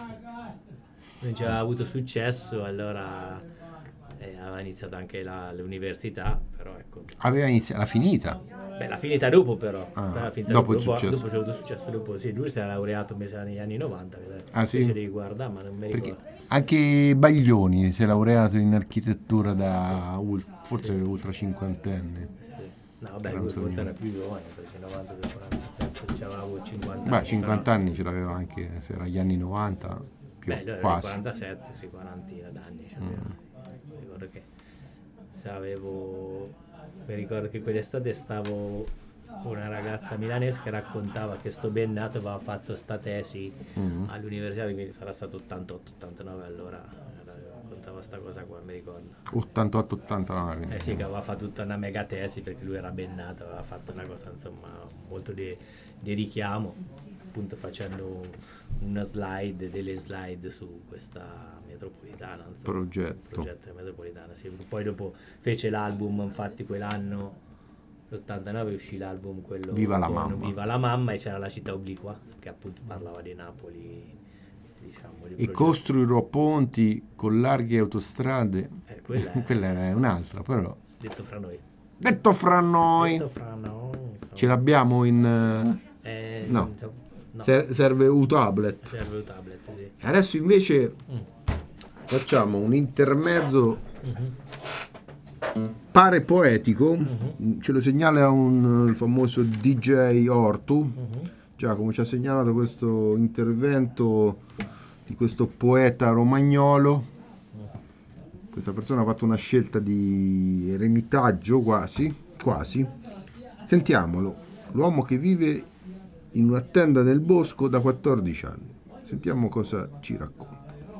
non c'aveva avuto successo, allora eh, aveva iniziato anche la, l'università, però ecco. Aveva iniziato, l'ha finita? Beh, l'ha finita dopo però. Ah, però finita dopo, dopo, il successo. dopo c'è avuto successo, dopo sì, lui si era laureato mi sa negli anni novanta, ah, sì? Se devi guardare, ma non mi ricordo. Perché anche Baglioni si è laureato in architettura da forse sì. Ultra cinquantenne. Sì. No, vabbè, lui forse era più giovane, perché novanta quarantasette aveva cinquanta Beh, anni. cinquanta però... anni ce l'aveva anche se era gli anni novanta, più Beh, quasi. quarantasette, sì, quarantina d'anni. Cioè, mm. Mi ricordo che se avevo... Mi ricordo che quell'estate stavo con una ragazza milanese che raccontava che sto bennato aveva fatto sta tesi mm. all'università, quindi sarà stato ottantotto ottantanove, allora raccontava sta cosa qua, mi ricordo. ottantotto ottantanove. Eh sì, che aveva fatto tutta una mega tesi perché lui era bennato, aveva fatto una cosa insomma molto di, di richiamo, appunto facendo una slide, delle slide su questa metropolitana, insomma, progetto. progetto metropolitana, sì. Poi dopo fece l'album, infatti quell'anno l'ottantanove uscì l'album quello Viva la con mamma. Viva la mamma, e c'era La città obliqua che appunto parlava di Napoli, diciamo, di e costruirò ponti con larghe autostrade. Eh, quella, è... quella era un'altra, però detto fra noi. Detto fra noi. Detto fra noi insomma. Ce l'abbiamo in eh, no. no. Ser- serve un tablet. Serve un tablet, sì. Adesso invece mm. facciamo un intermezzo mm-hmm. pare poetico, mm-hmm. ce lo segnala un, il famoso D J Ortu. Mm-hmm. Giacomo ci ha segnalato questo intervento di questo poeta romagnolo. Questa persona ha fatto una scelta di eremitaggio quasi, quasi. Sentiamolo. L'uomo che vive in una tenda nel bosco da quattordici anni. Sentiamo cosa ci racconta.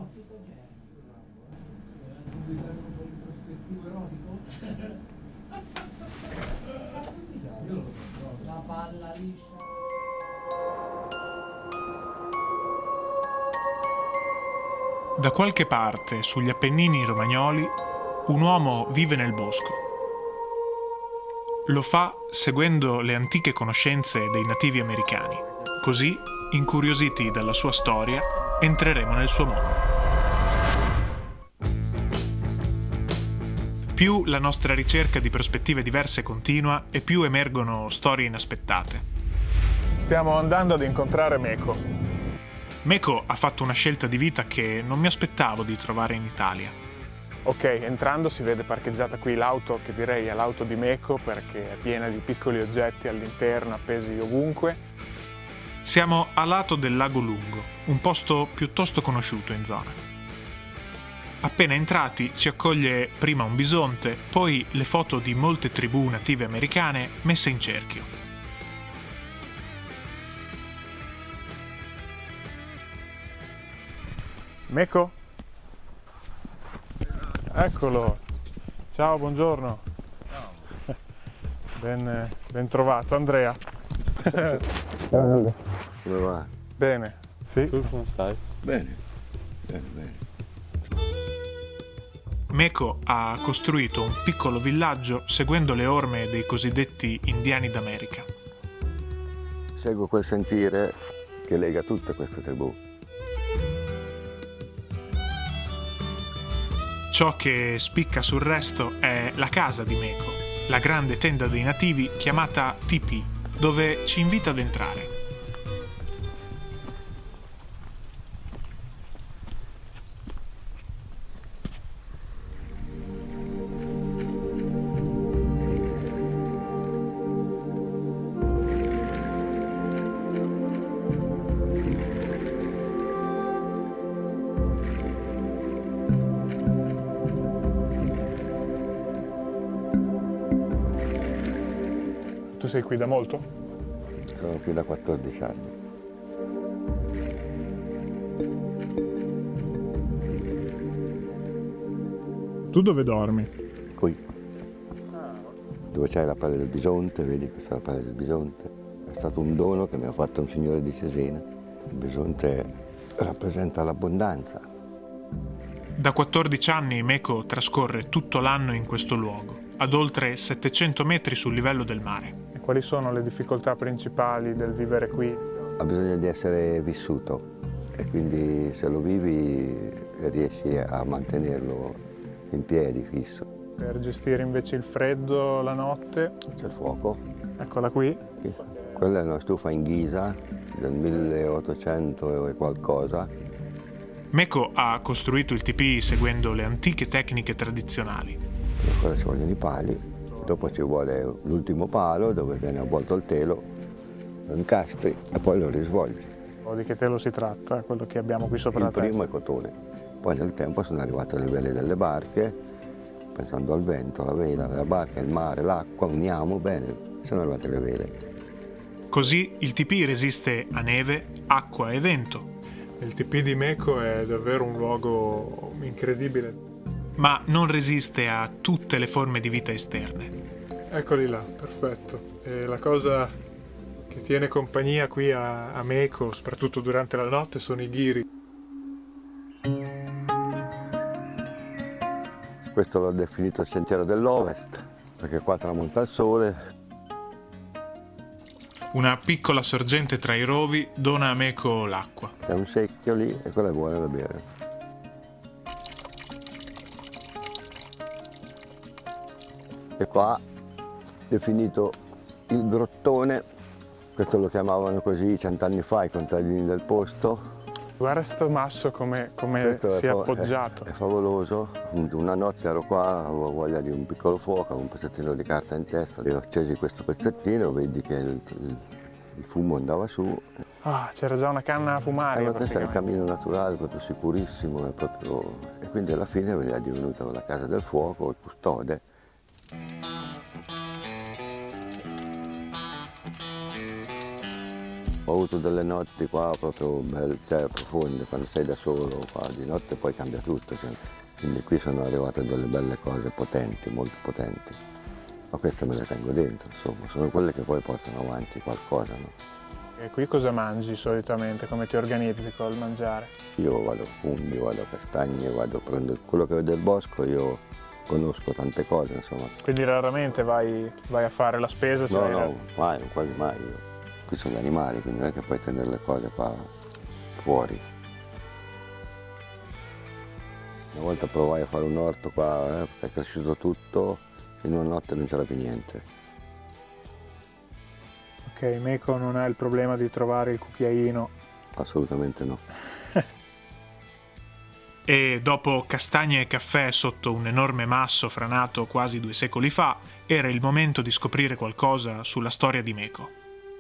Da qualche parte, sugli Appennini romagnoli, un uomo vive nel bosco. Lo fa seguendo le antiche conoscenze dei nativi americani. Così, incuriositi dalla sua storia, entreremo nel suo mondo. Più la nostra ricerca di prospettive diverse continua e più emergono storie inaspettate. Stiamo andando ad incontrare Meco. Meco ha fatto una scelta di vita che non mi aspettavo di trovare in Italia. Ok, entrando si vede parcheggiata qui l'auto, che direi è l'auto di Meko, perché è piena di piccoli oggetti all'interno, appesi ovunque. Siamo a lato del Lago Lungo, un posto piuttosto conosciuto in zona. Appena entrati ci accoglie prima un bisonte, poi le foto di molte tribù native americane messe in cerchio. Meko? Eccolo! Ciao, buongiorno! Ciao! Ben, ben trovato, Andrea! Come va? Bene, sì? Tu come stai? Bene, bene, bene. Meko ha costruito un piccolo villaggio seguendo le orme dei cosiddetti indiani d'America. Seguo quel sentiere che lega tutte queste tribù. Ciò che spicca sul resto è la casa di Meko, la grande tenda dei nativi chiamata tipi, dove ci invita ad entrare. Tu sei qui da molto? Sono qui da quattordici anni. Tu dove dormi? Qui, dove c'è la pelle del bisonte, vedi questa è la pelle del bisonte. È stato un dono che mi ha fatto un signore di Cesena. Il bisonte rappresenta l'abbondanza. Da quattordici anni Meko trascorre tutto l'anno in questo luogo, ad oltre settecento metri sul livello del mare. E quali sono le difficoltà principali del vivere qui? Ha bisogno di essere vissuto e quindi se lo vivi riesci a mantenerlo in piedi, fisso. Per gestire invece il freddo la notte? C'è il fuoco. Eccola qui. Quella è una stufa in ghisa del milleottocento e qualcosa. Meko ha costruito il tipì seguendo le antiche tecniche tradizionali. Ancora ci vogliono i pali, dopo ci vuole l'ultimo palo dove viene avvolto il telo, lo incastri e poi lo risvolgi. O di che telo si tratta? Quello che abbiamo qui sopra Il la testa? primo è cotone, poi nel tempo sono arrivate le vele delle barche, pensando al vento, la vela, la barca, il mare, l'acqua, uniamo bene, sono arrivate le vele. Così il tipì resiste a neve, acqua e vento. Il tipì di Meko è davvero un luogo incredibile. Ma non resiste a tutte le forme di vita esterne. Eccoli là, perfetto. E la cosa che tiene compagnia qui a, a Meko, soprattutto durante la notte, sono i ghiri. Questo l'ho definito il sentiero dell'Ovest, perché qua tramonta il sole. Una piccola sorgente tra i rovi dona a Meko l'acqua. C'è un secchio lì e quello è buono da bere. E qua definito il grottone, questo lo chiamavano così cent'anni fa i contadini del posto. Guarda sto masso come, come Questo si è fa- appoggiato. È, è favoloso. Una notte ero qua, avevo voglia di un piccolo fuoco, avevo un pezzettino di carta in testa, e ho acceso questo pezzettino, vedi che il, il, il fumo andava su. Ah, c'era già una canna a fumare. Eh, ma questo è un praticamente. cammino naturale, proprio sicurissimo, è proprio... e quindi alla fine è divenuta la casa del fuoco, il custode. Ho avuto delle notti qua proprio belle, cioè profonde, quando sei da solo qua di notte poi cambia tutto, cioè. Quindi qui sono arrivate delle belle cose potenti, molto potenti, ma queste me le tengo dentro, insomma, sono quelle che poi portano avanti qualcosa, no? E qui cosa mangi solitamente? Come ti organizzi col mangiare? Io vado a funghi, vado a castagne, vado, prendo quello che vedo del bosco, io conosco tante cose, insomma. Quindi raramente vai, vai a fare la spesa? se No, vai no, a- mai, quasi mai io. Qui sono gli animali, quindi non è che puoi tenere le cose qua fuori. Una volta provai a fare un orto qua, eh, perché è cresciuto tutto, in una notte non c'era più niente. Ok, Meko non ha il problema di trovare il cucchiaino. Assolutamente no. E dopo castagne e caffè sotto un enorme masso franato quasi due secoli fa, era il momento di scoprire qualcosa sulla storia di Meko.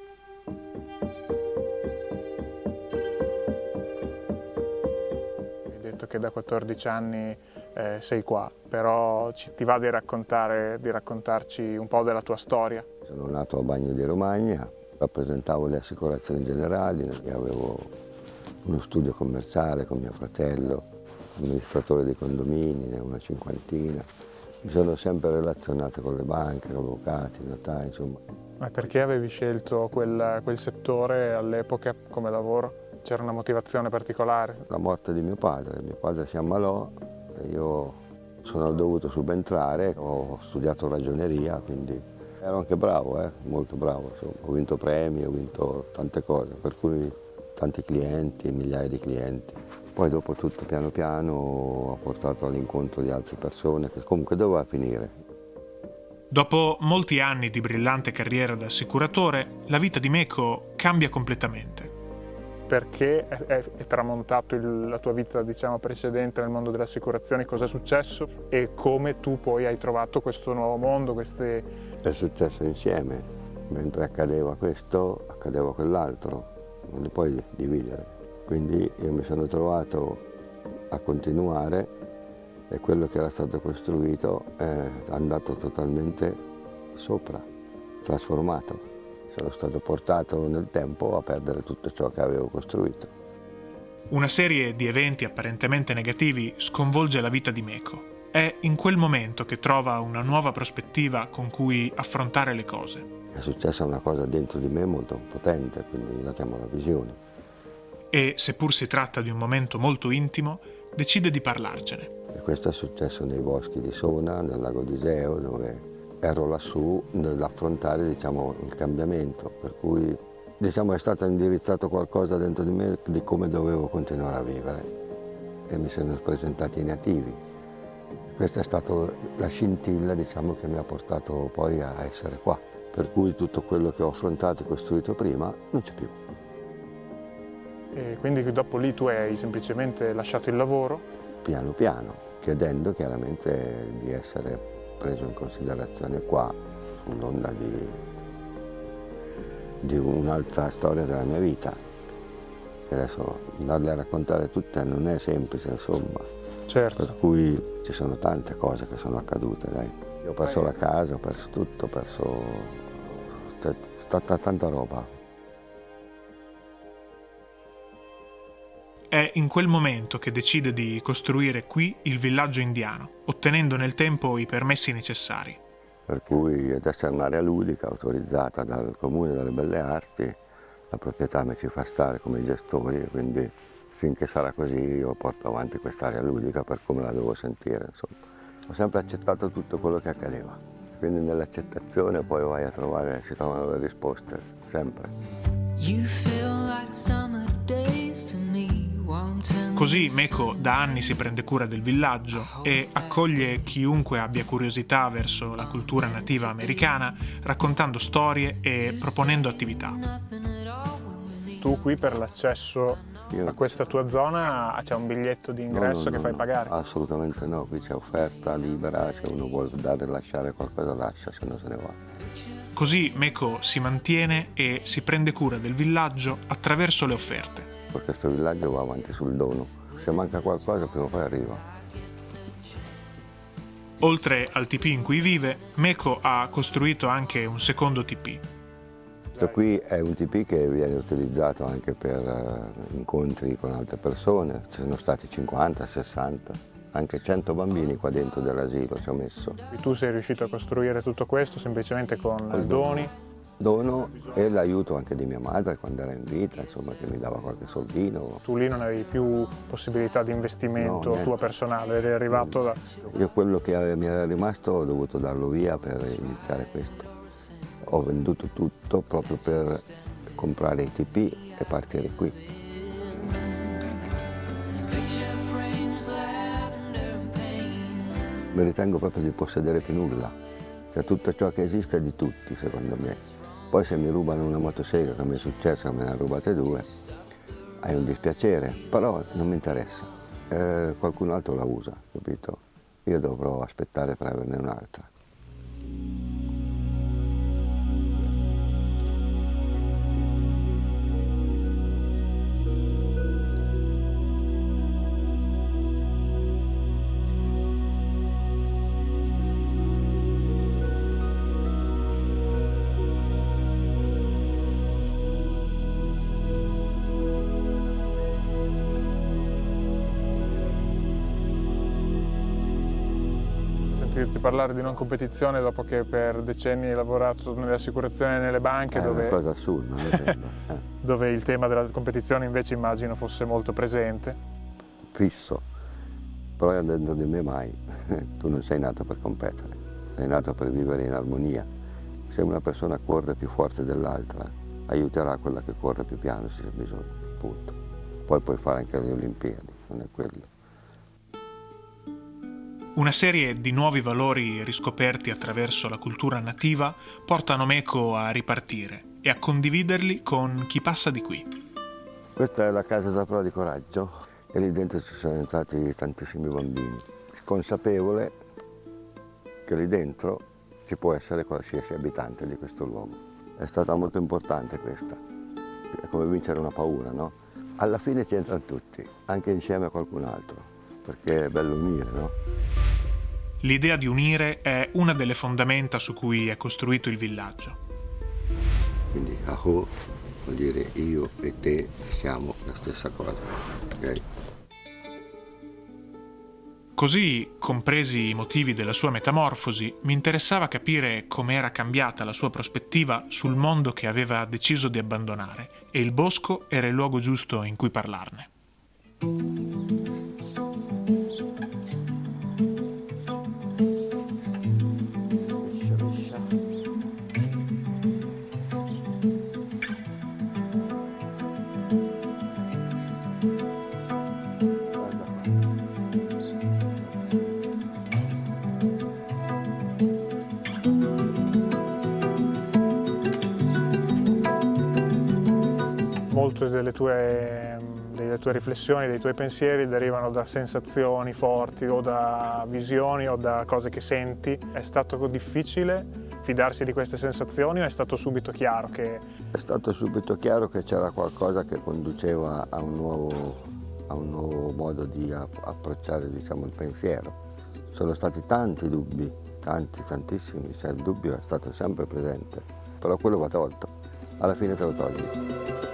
Hai detto che da quattordici anni eh, sei qua, però ci, ti va di, raccontare, di raccontarci un po' della tua storia? Sono nato a Bagno di Romagna, rappresentavo le assicurazioni generali, avevo uno studio commerciale con mio fratello, amministratore dei condomini, ne ho una cinquantina. Mi sono sempre relazionato con le banche, con avvocati, notai, insomma. Ma perché avevi scelto quel, quel settore all'epoca come lavoro? C'era una motivazione particolare? La morte di mio padre. Mio padre si ammalò e io sono dovuto subentrare. Ho studiato ragioneria, quindi ero anche bravo, eh? molto bravo. Insomma. Ho vinto premi, ho vinto tante cose, per cui tanti clienti, migliaia di clienti. Poi dopo tutto piano piano ha portato all'incontro di altre persone che comunque doveva finire. Dopo molti anni di brillante carriera da assicuratore, la vita di Meko cambia completamente. Perché è, è, è tramontato il, la tua vita, diciamo, precedente nel mondo delle assicurazioni? Cosa è successo e come tu poi hai trovato questo nuovo mondo? Queste... È successo insieme, mentre accadeva questo, accadeva quell'altro, non li puoi dividere. Quindi io mi sono trovato a continuare e quello che era stato costruito è andato totalmente sopra, trasformato. Sono stato portato nel tempo a perdere tutto ciò che avevo costruito. Una serie di eventi apparentemente negativi sconvolge la vita di Meko. È in quel momento che trova una nuova prospettiva con cui affrontare le cose. È successa una cosa dentro di me molto potente, quindi la chiamo la visione. E, seppur si tratta di un momento molto intimo, decide di parlarcene. E questo è successo nei boschi di Sona, nel lago di Iseo, dove ero lassù nell'affrontare, diciamo, il cambiamento, per cui, diciamo, è stato indirizzato qualcosa dentro di me di come dovevo continuare a vivere e mi sono presentati i nativi. Questa è stata la scintilla, diciamo, che mi ha portato poi a essere qua, per cui tutto quello che ho affrontato e costruito prima non c'è più. E quindi dopo lì tu hai semplicemente lasciato il lavoro? Piano piano, chiedendo chiaramente di essere preso in considerazione qua, sull'onda di, di un'altra storia della mia vita. E adesso andarle a raccontare tutte non è semplice, insomma. Certo. Per cui ci sono tante cose che sono accadute, dai. Io ho perso la casa, ho perso tutto, ho perso c'è stata tanta roba. È in quel momento che decide di costruire qui il villaggio indiano, ottenendo nel tempo i permessi necessari. Per cui adesso è un'area ludica autorizzata dal Comune delle Belle Arti, la proprietà mi ci fa stare come gestori, quindi finché sarà così io porto avanti quest'area ludica per come la devo sentire, insomma. Ho sempre accettato tutto quello che accadeva, quindi nell'accettazione poi vai a trovare, si trovano le risposte, sempre. You feel like summer days to me. Così Meko da anni si prende cura del villaggio e accoglie chiunque abbia curiosità verso la cultura nativa americana, raccontando storie e proponendo attività. Tu qui per l'accesso Io... a questa tua zona c'è un biglietto di ingresso no, no, che no, fai no, pagare? Assolutamente no, qui c'è offerta libera, se uno vuole dare lasciare qualcosa lascia, se no se ne va. Così Meko si mantiene e si prende cura del villaggio attraverso le offerte. Per questo villaggio va avanti sul dono, se manca qualcosa prima o poi arriva. Oltre al T P in cui vive, Meko ha costruito anche un secondo T P. Questo qui è un T P che viene utilizzato anche per uh, incontri con altre persone, ci sono stati cinquanta, sessanta, anche cento bambini qua dentro dell'asilo ci ho messo. E tu sei riuscito a costruire tutto questo semplicemente con Col doni? Dono e l'aiuto anche di mia madre quando era in vita, insomma, che mi dava qualche soldino. Tu lì non avevi più possibilità di investimento No, tuo personale, eri arrivato da... Io quello che mi era rimasto ho dovuto darlo via per iniziare questo. Ho venduto tutto proprio per comprare i T P e partire qui. Mi ritengo proprio di possedere più nulla, cioè tutto ciò che esiste è di tutti secondo me. Poi se mi rubano una motosega, come è successo, me ne hanno rubate due, hai un dispiacere, però non mi interessa. eh, qualcun altro la usa, capito? Io dovrò aspettare per averne un'altra. Sentirti parlare di non competizione dopo che per decenni hai lavorato nelle assicurazioni e nelle banche, È dove, una cosa assurda, mi sembra. Eh. dove il tema della competizione invece immagino fosse molto presente. Fisso, però dentro di me mai. Tu non sei nato per competere, sei nato per vivere in armonia. Se una persona corre più forte dell'altra, aiuterà quella che corre più piano se c'è bisogno, punto. Poi puoi fare anche le Olimpiadi, non è quello. Una serie di nuovi valori riscoperti attraverso la cultura nativa portano Meco a ripartire e a condividerli con chi passa di qui. Questa è la casa Zaprò di Coraggio e lì dentro ci sono entrati tantissimi bambini, consapevole che lì dentro ci può essere qualsiasi abitante di questo luogo. È stata molto importante questa, è come vincere una paura, no? Alla fine ci entrano tutti, anche insieme a qualcun altro, perché è bello unire, no? L'idea di unire è una delle fondamenta su cui è costruito il villaggio. Quindi Aho vuol dire io e te siamo la stessa cosa, ok? Così, compresi i motivi della sua metamorfosi, mi interessava capire come era cambiata la sua prospettiva sul mondo che aveva deciso di abbandonare, e il bosco era il luogo giusto in cui parlarne. Molte delle tue, delle tue riflessioni, dei tuoi pensieri derivano da sensazioni forti o da visioni o da cose che senti. È stato difficile fidarsi di queste sensazioni o è stato subito chiaro che... È stato subito chiaro che c'era qualcosa che conduceva a un nuovo, a un nuovo modo di approcciare, diciamo, il pensiero. Sono stati tanti dubbi, tanti, tantissimi, cioè il dubbio è stato sempre presente, però quello va tolto, alla fine te lo togli.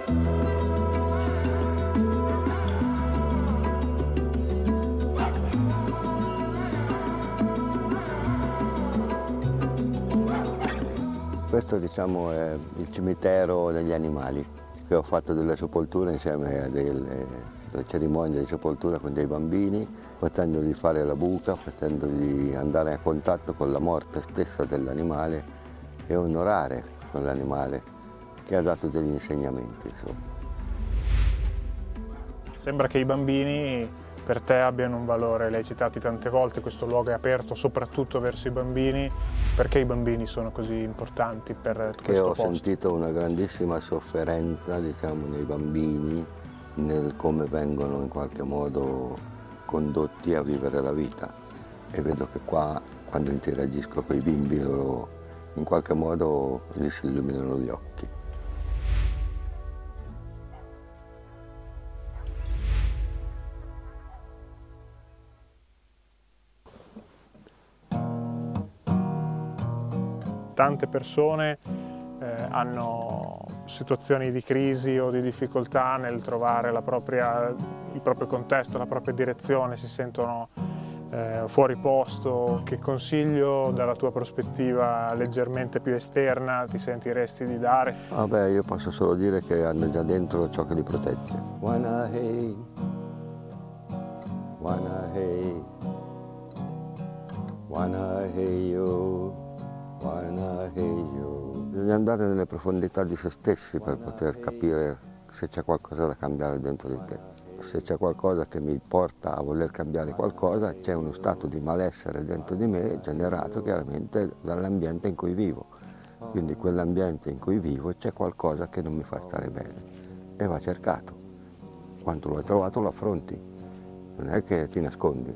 Questo, diciamo, è il cimitero degli animali, che ho fatto delle sepolture insieme a delle, delle cerimonie di sepoltura con dei bambini, facendogli fare la buca, facendogli andare a contatto con la morte stessa dell'animale e onorare quell'animale che ha dato degli insegnamenti, insomma. Sembra che i bambini per te abbiano un valore, li hai citati tante volte, questo luogo è aperto soprattutto verso i bambini. Perché i bambini sono così importanti per Perché questo ho posto? sentito una grandissima sofferenza, diciamo, nei bambini nel come vengono in qualche modo condotti a vivere la vita, e vedo che qua, quando interagisco con i bimbi, loro in qualche modo gli si illuminano gli occhi. Tante persone eh, hanno situazioni di crisi o di difficoltà nel trovare la propria, il proprio contesto, la propria direzione, si sentono eh, fuori posto. Che consiglio dalla tua prospettiva leggermente più esterna ti sentiresti di dare? Vabbè, io posso solo dire che hanno già dentro ciò che li protegge. Wana hey, wana hey, wana hey yo. Bisogna andare nelle profondità di se stessi per poter capire se c'è qualcosa da cambiare dentro di te. Se c'è qualcosa che mi porta a voler cambiare qualcosa, c'è uno stato di malessere dentro di me generato chiaramente dall'ambiente in cui vivo. Quindi quell'ambiente in cui vivo c'è qualcosa che non mi fa stare bene e va cercato. Quando lo hai trovato lo affronti non è che ti nascondi.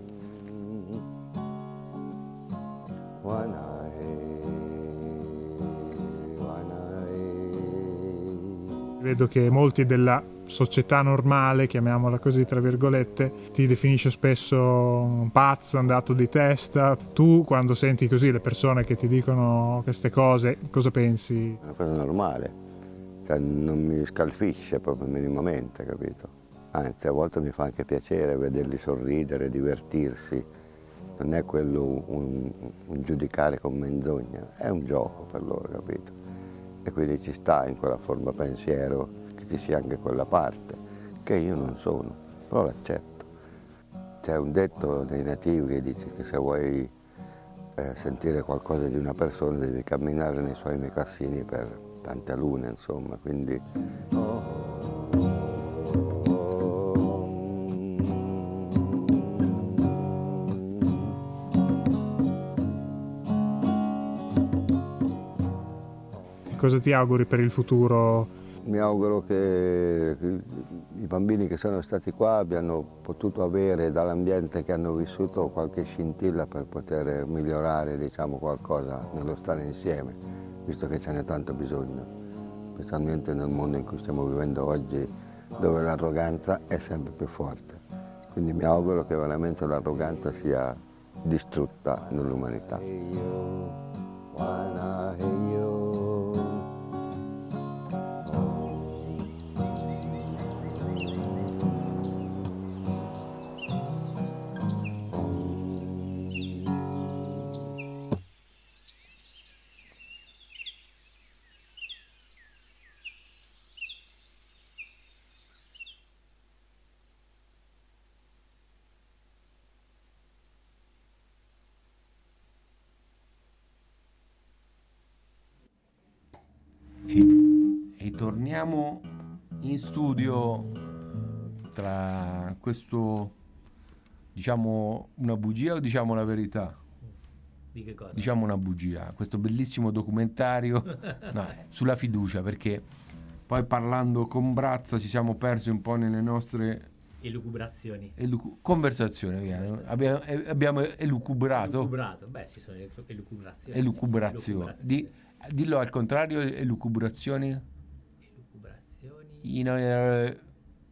Vedo che molti della società normale, chiamiamola così tra virgolette, ti definisce spesso un pazzo, andato di testa. Tu quando senti così le persone che ti dicono queste cose, cosa pensi? È una cosa normale, cioè non mi scalfisce proprio minimamente, capito? Anzi, a volte mi fa anche piacere vederli sorridere, divertirsi. Non è quello un, un giudicare con menzogna, è un gioco per loro, capito? E quindi ci sta in quella forma pensiero che ci sia anche quella parte, che io non sono, però l'accetto. C'è un detto dei nativi che dice che se vuoi eh, sentire qualcosa di una persona devi camminare nei suoi mocassini per tante lune, insomma, quindi... Oh. Cosa ti auguri per il futuro? Mi auguro che i bambini che sono stati qua abbiano potuto avere dall'ambiente che hanno vissuto qualche scintilla per poter migliorare, diciamo, qualcosa nello stare insieme, visto che ce n'è tanto bisogno, specialmente nel mondo in cui stiamo vivendo oggi, dove l'arroganza è sempre più forte. Quindi mi auguro che veramente l'arroganza sia distrutta nell'umanità. E, e torniamo in studio tra questo, diciamo una bugia o diciamo la verità? Di che cosa? Diciamo una bugia, questo bellissimo documentario no, sulla fiducia, perché poi parlando con Brazza ci siamo persi un po' nelle nostre elucubrazioni elucu- conversazioni, via. Abbiamo, eh, abbiamo elucubrato elucubrato, beh ci sono elucubrazioni elucubrazioni, elucubrazioni. Di, dillo al contrario, elucubrazioni elucubrazioni in, eh,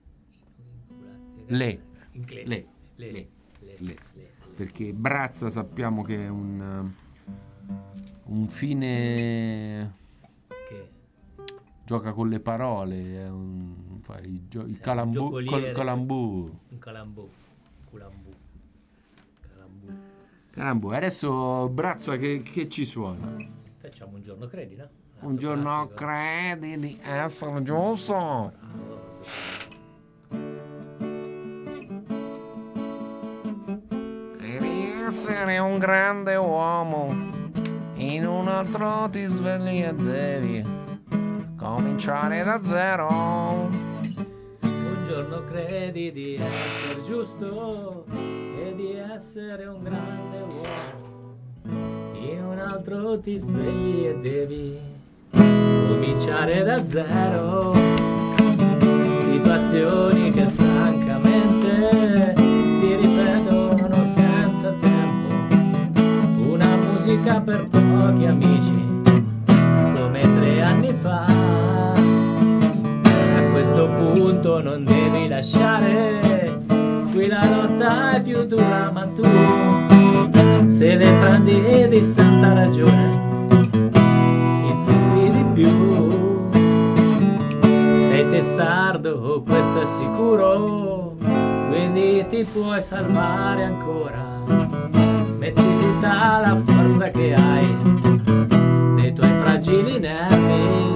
le Incle- le, le, le, le, le. le. Perché Brazza sappiamo che è un un fine che gioca con le parole, è un, fa i, gio- il È calambù, un giocoliere. col calambù. un calambù culambù calambù Calambù. Adesso Brazza che, che ci suona? facciamo un giorno credi, no? Un Altro giorno classico. credi di essere giusto. E di essere un grande uomo. In un altro ti svegli e devi cominciare da zero. Un giorno credi di essere giusto e di essere un grande uomo, in un altro ti svegli e devi cominciare da zero. Situazioni che stancamente si ripetono senza tempo, una musica per pochi amici come tre anni fa. A questo punto non devi lasciare, qui la lotta è più dura, ma tu se ne prendi di santa ragione, insisti di più. Sei testardo, questo è sicuro, quindi ti puoi salvare ancora. Metti tutta la forza che hai nei tuoi fragili nervi.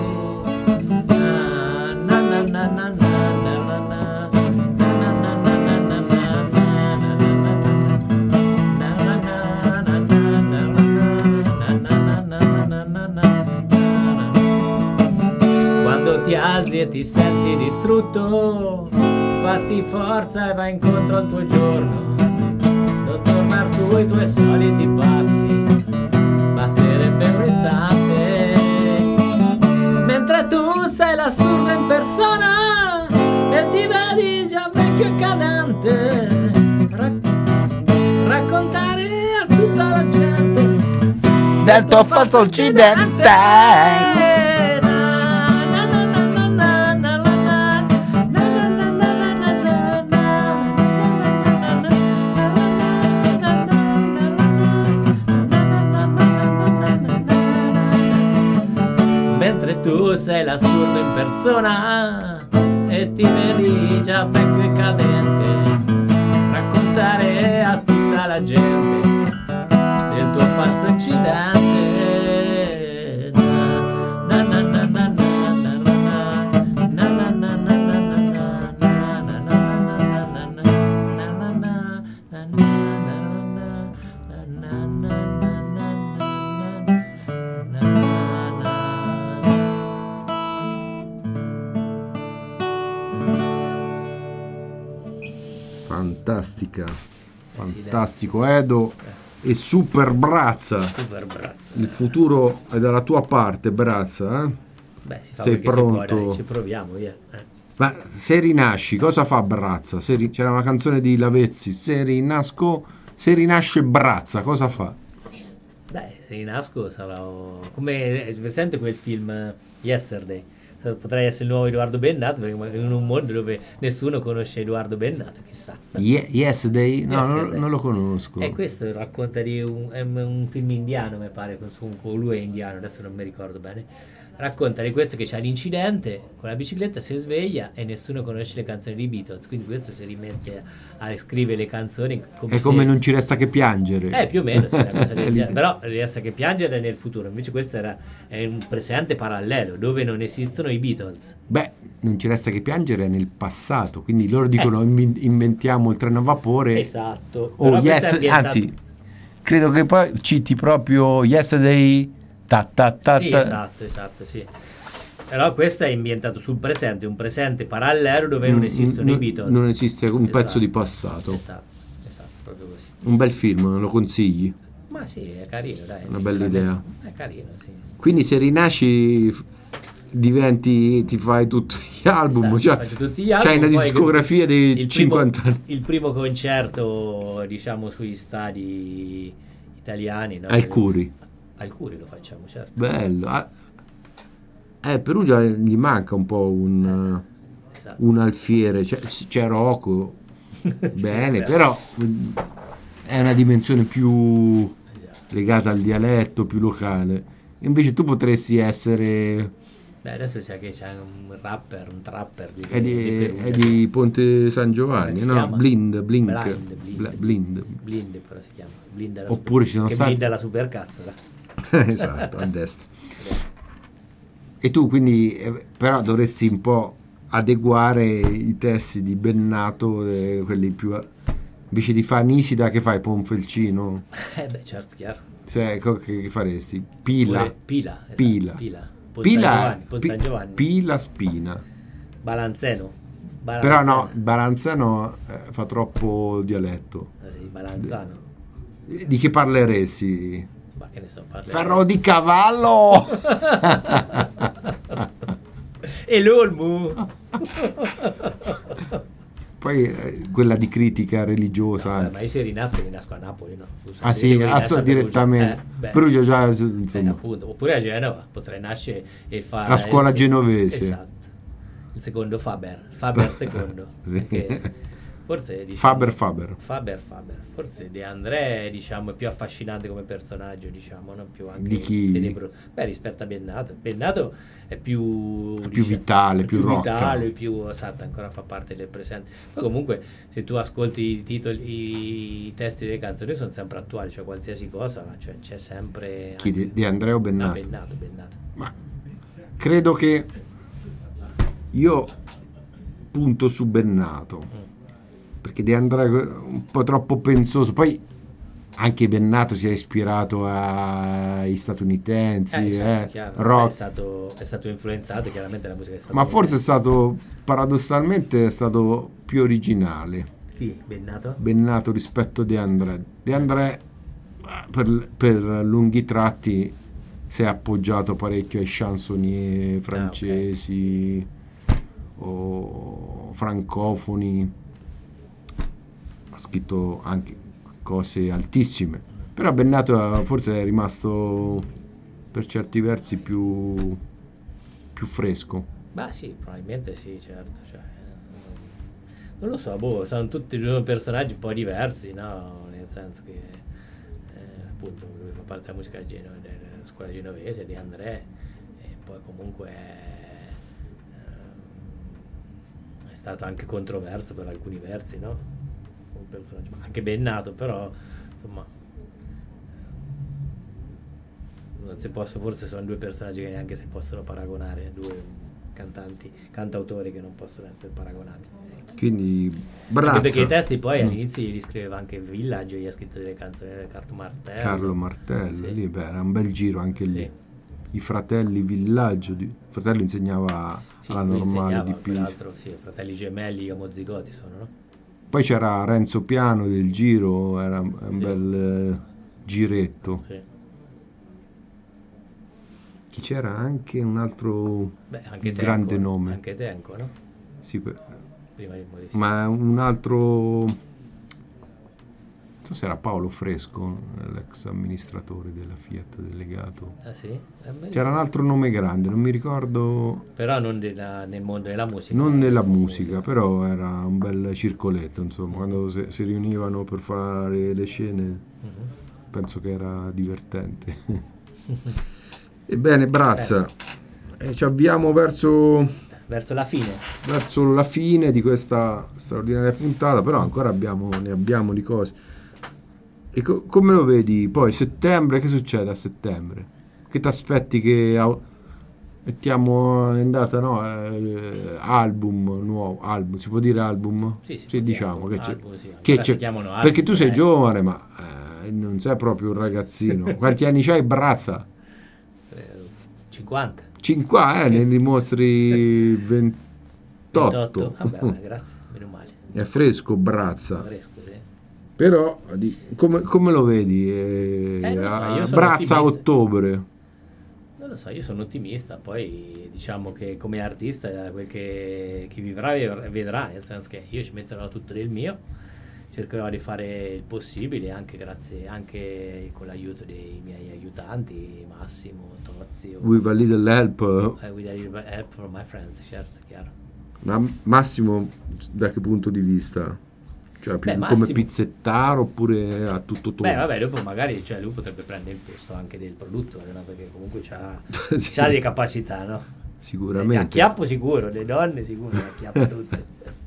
Quando ti alzi e ti senti distrutto, fatti forza e vai incontro al tuo giorno. Non tornar sui tuoi soliti passi, basterebbe un istante. Mentre tu sei l'assurdo in persona e ti vedi già vecchio e cadente, del tuo falso occidente. Mentre tu sei l'assurdo in persona e ti vedi già vecchio e cadente, raccontare a tutta la gente del tuo falso occidente. Na na na na na na na na na na na na Fantastica, fantastico Edo e super Brazza. Super Brazza. Il futuro è dalla tua parte, Brazza, eh? Beh, si fa Sei perché si può, pronto? dai, ci proviamo, via. Eh. Ma se rinasci, cosa fa Brazza? Se ri- C'era una canzone di Lavezzi, se rinasco, se rinasce Brazza, cosa fa? Beh, se rinasco sarà come è presente quel film Yesterday. Potrei essere il nuovo Edoardo Bennato, perché in un mondo dove nessuno conosce Edoardo Bennato, chissà. Ye- Yesterday? No, Yesterday. Non, non lo conosco. E questo racconta di un, è un film indiano, mi pare, con, con lui è indiano, adesso non mi ricordo bene. Racconta di questo che c'ha l'incidente con la bicicletta, si sveglia e nessuno conosce le canzoni dei Beatles, quindi questo si rimette a, a scrivere le canzoni come È come se... Non ci resta che piangere. Eh, più o meno, sì, una cosa del genere. Però resta che piangere nel futuro, invece questo era è un presente parallelo dove non esistono i Beatles. Beh, non ci resta che piangere nel passato, quindi loro dicono invi- inventiamo il treno a vapore. Esatto. Oh, Però questo yes, è ambientato- anzi, credo che poi citi proprio Yesterday. Ta, ta, ta, Sì, ta. esatto, esatto, sì. Però questo è ambientato sul presente, un presente parallelo dove non esistono non, i Beatles. Non esiste un Esatto. pezzo di passato. Esatto, esatto, proprio così. Un bel film, lo consigli? Ma sì, è carino, dai. Una bella idea. È carino, sì. Quindi se rinasci f- diventi, ti fai tutti gli album, Esatto, cioè, faccio tutti gli album, c'hai una poi discografia di il primo- cinquanta anni. Il primo concerto, diciamo, sugli stadi italiani. No? Al Curi. Al Curi lo facciamo, certo. Bello. Ah, Eh, Perugia gli manca un po' un, Esatto. un alfiere, c'è, c'è Rocco, bene, beh. però mh, è una dimensione più legata al dialetto, più locale. Invece tu potresti essere Beh, adesso c'è che c'è un rapper, un trapper di, è di, Perugia. è di Ponte San Come Giovanni, si no? chiama? Blind, Blink, Blind, Blind. Bla- Blind. Blind però si chiama. Blind è la Oppure super- ci sono che stati- Blind è la supercazzola. Esatto, a destra. E tu quindi eh, però dovresti un po' adeguare i testi di Bennato, eh, quelli più a- invece di fare Nisida che fai Ponfelcino, Eh beh, certo, chiaro. cioè co- che, che faresti? Pila, Pure Pila. Esatto, Pila. Pila. Ponzan Pila, Giovanni, Ponzan Pi- Giovanni. Pila Spina. Balanzeno. Però Balanzano. no, Balanzano eh, fa troppo dialetto. Eh sì, Balanzano. Di che parleresti? Ma che ne so, parla. Ferro di cavallo! E l'Olmu. Poi eh, quella di critica religiosa. Vabbè, anche. ma io se rinasco, rinasco a Napoli, no? Tu sai, Ah sì, io rinasco ah, sto a Perugia. direttamente. Eh, beh, Perugia già, eh, insomma, appunto. Oppure a Genova potrei nascere e fare La scuola genovese. Esatto. Il secondo Faber, Faber secondo. Sì. Perché forse diciamo, Faber Faber. Faber Faber. Forse De André, diciamo, è più affascinante come personaggio, diciamo, non più anche Di chi? tenebroso. Beh, rispetto a Bennato. Bennato è più È più vitale, è più rocca. vitale, più esatto, ancora fa parte del presente. Poi comunque se tu ascolti i titoli, i testi delle canzoni sono sempre attuali, cioè qualsiasi cosa, cioè c'è sempre Chi? anche- Di, di Andrea o Ah, Bennato? Bennato, Bennato. Ma credo che io punto su Bennato perché De Andrea è un po' troppo pensoso. Poi anche Bennato si è ispirato ai statunitensi, Eh, esatto, eh, chiaro. rock. È stato, è stato influenzato chiaramente la musica è stata Ma forse è stato, paradossalmente, è stato più originale chi? Bennato? Bennato rispetto a De André. De André eh, per, per lunghi tratti si è appoggiato parecchio ai chansonnier francesi o francofoni, ha scritto anche cose altissime. Però Bennato forse è rimasto per certi versi più, più fresco. Beh sì, probabilmente sì, certo. Cioè, non lo so, boh, sono tutti due personaggi un po' diversi, no? Nel senso che eh, appunto lui fa parte della musica geno- della scuola genovese di André, e poi comunque è, è stato anche controverso per alcuni versi, no? Un personaggio anche Bennato, però insomma non si posso, forse sono due personaggi che neanche si possono paragonare, due cantanti, cantautori che non possono essere paragonati. Quindi Brazza. Anche perché i testi poi Mm. all'inizio li scriveva anche Villaggio, gli ha scritto delle canzoni del Carlo Martello. Carlo Martello, Sì. lì beh, era un bel giro anche lì. Sì. I fratelli Villaggio, di, fratello insegnava Sì, alla lui normale insegnava, di Pisa. peraltro, sì, fratelli gemelli omozigoti sono, no? Poi c'era Renzo Piano del Giro, era un Sì. bel eh, giretto. Sì. Chi c'era anche un altro Beh, anche grande Tenco, nome. Anche Tenco, no? Sì, per- Prima di morire. ma un altro, non so se era Paolo Fresco, l'ex amministratore della Fiat delegato. Ah sì? Eh, beh, C'era un altro nome grande, non mi ricordo, Però non della- nel mondo della musica. non nella Musica. musica, però era un bel circoletto, insomma, quando si, si riunivano per fare le scene, Mhm. penso che era divertente. Ebbene, Brazza, eh, ci avviamo verso, Verso la fine. verso la fine di questa straordinaria puntata, però ancora abbiamo, ne abbiamo di cose. E co- come lo vedi poi settembre? Che succede a settembre? Che ti aspetti che au- mettiamo in data, no? Eh, album nuovo, album, si può dire album? Sì, si può dire diciamo album, che c'è, album, sì, ancora che si c'è- chiamano album, perché tu sei eh. giovane, ma eh, non sei proprio un ragazzino. Quanti anni c'hai, Brazza? Eh, cinquanta. cinque, eh, Sì. ne dimostri ventotto. ventotto. Vabbè, vabbè, grazie, meno male. È fresco, Brazza. Fresco, sì. Però, di- come, come lo vedi? Eh, Eh, non lo so, a io sono Brazza a ottimista. ottobre. Non lo so, io sono ottimista, poi diciamo che come artista quel che chi vivrà vedrà, nel senso che io ci metterò tutto del mio, cercherò di fare il possibile anche grazie, anche con l'aiuto dei miei aiutanti, Massimo, Tozzi, o, With a little help. eh, with a little help from my friends, certo, chiaro. Ma Massimo, da che punto di vista? Cioè, più Beh, come Massimo- pizzettaro oppure a tutto tondo? Beh, vabbè, dopo magari cioè, lui potrebbe prendere il posto anche del produttore, no? Perché comunque c'ha, Sì. c'ha le capacità, no? Sicuramente. A chiappo sicuro, le donne sicuro, a chiappo tutte.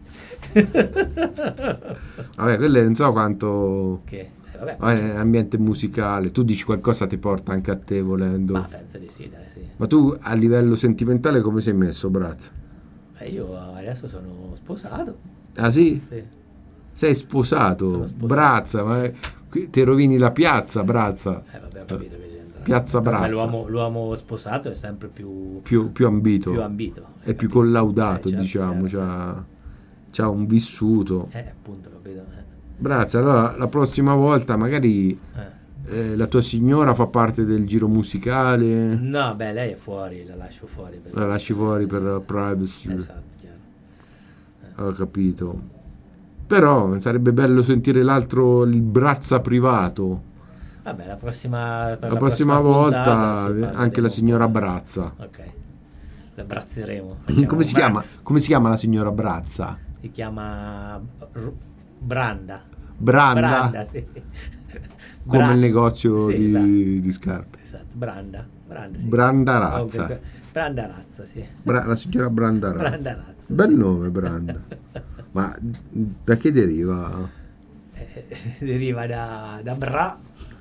Vabbè, quelle non so quanto... Che, eh, vabbè, Vabbè, ambiente musicale. Tu dici qualcosa ti porta anche a te volendo. ma penso di sì, dai, sì. Ma tu a livello sentimentale come sei messo, Brazza? Eh, io adesso sono sposato. Ah sì? Sì. Sei sposato? Sono sposato. Brazza, ma qui ti rovini la piazza, Brazza. Eh, vabbè, ho capito che c'entra. Piazza Per me Brazza. L'uomo, l'uomo sposato è sempre più, Più, più ambito. più ambito. È hai più capito? collaudato, Eh, certo, diciamo. chiaro. C'ha, c'ha un vissuto. Eh, appunto, capito. Eh. Brazza, allora la prossima volta magari Eh. eh, la tua signora fa parte del giro musicale. No, beh, lei è fuori, la lascio fuori. per- La lasci fuori per Esatto. privacy. Esatto, chiaro. Ho capito. Però sarebbe bello sentire l'altro, il Brazza privato. Vabbè, la prossima, per La, prossima, volta puntata si eh, parleremo anche la un signora po'. Brazza. Ok, la brazzeremo. Come Facciamo si, un chiama, brazz. come si chiama la signora Brazza? Si chiama Ru- Branda. Branda, Branda, sì. come Bra- il negozio sì, di, esatto. di scarpe. Esatto, Branda. Branda, sì. Brandarazza. Comunque, Branda Razza, sì. Bra- la signora Brandarazza. Brandarazza. Bel nome, Branda. Ma da che deriva? Eh, deriva da, da Bra.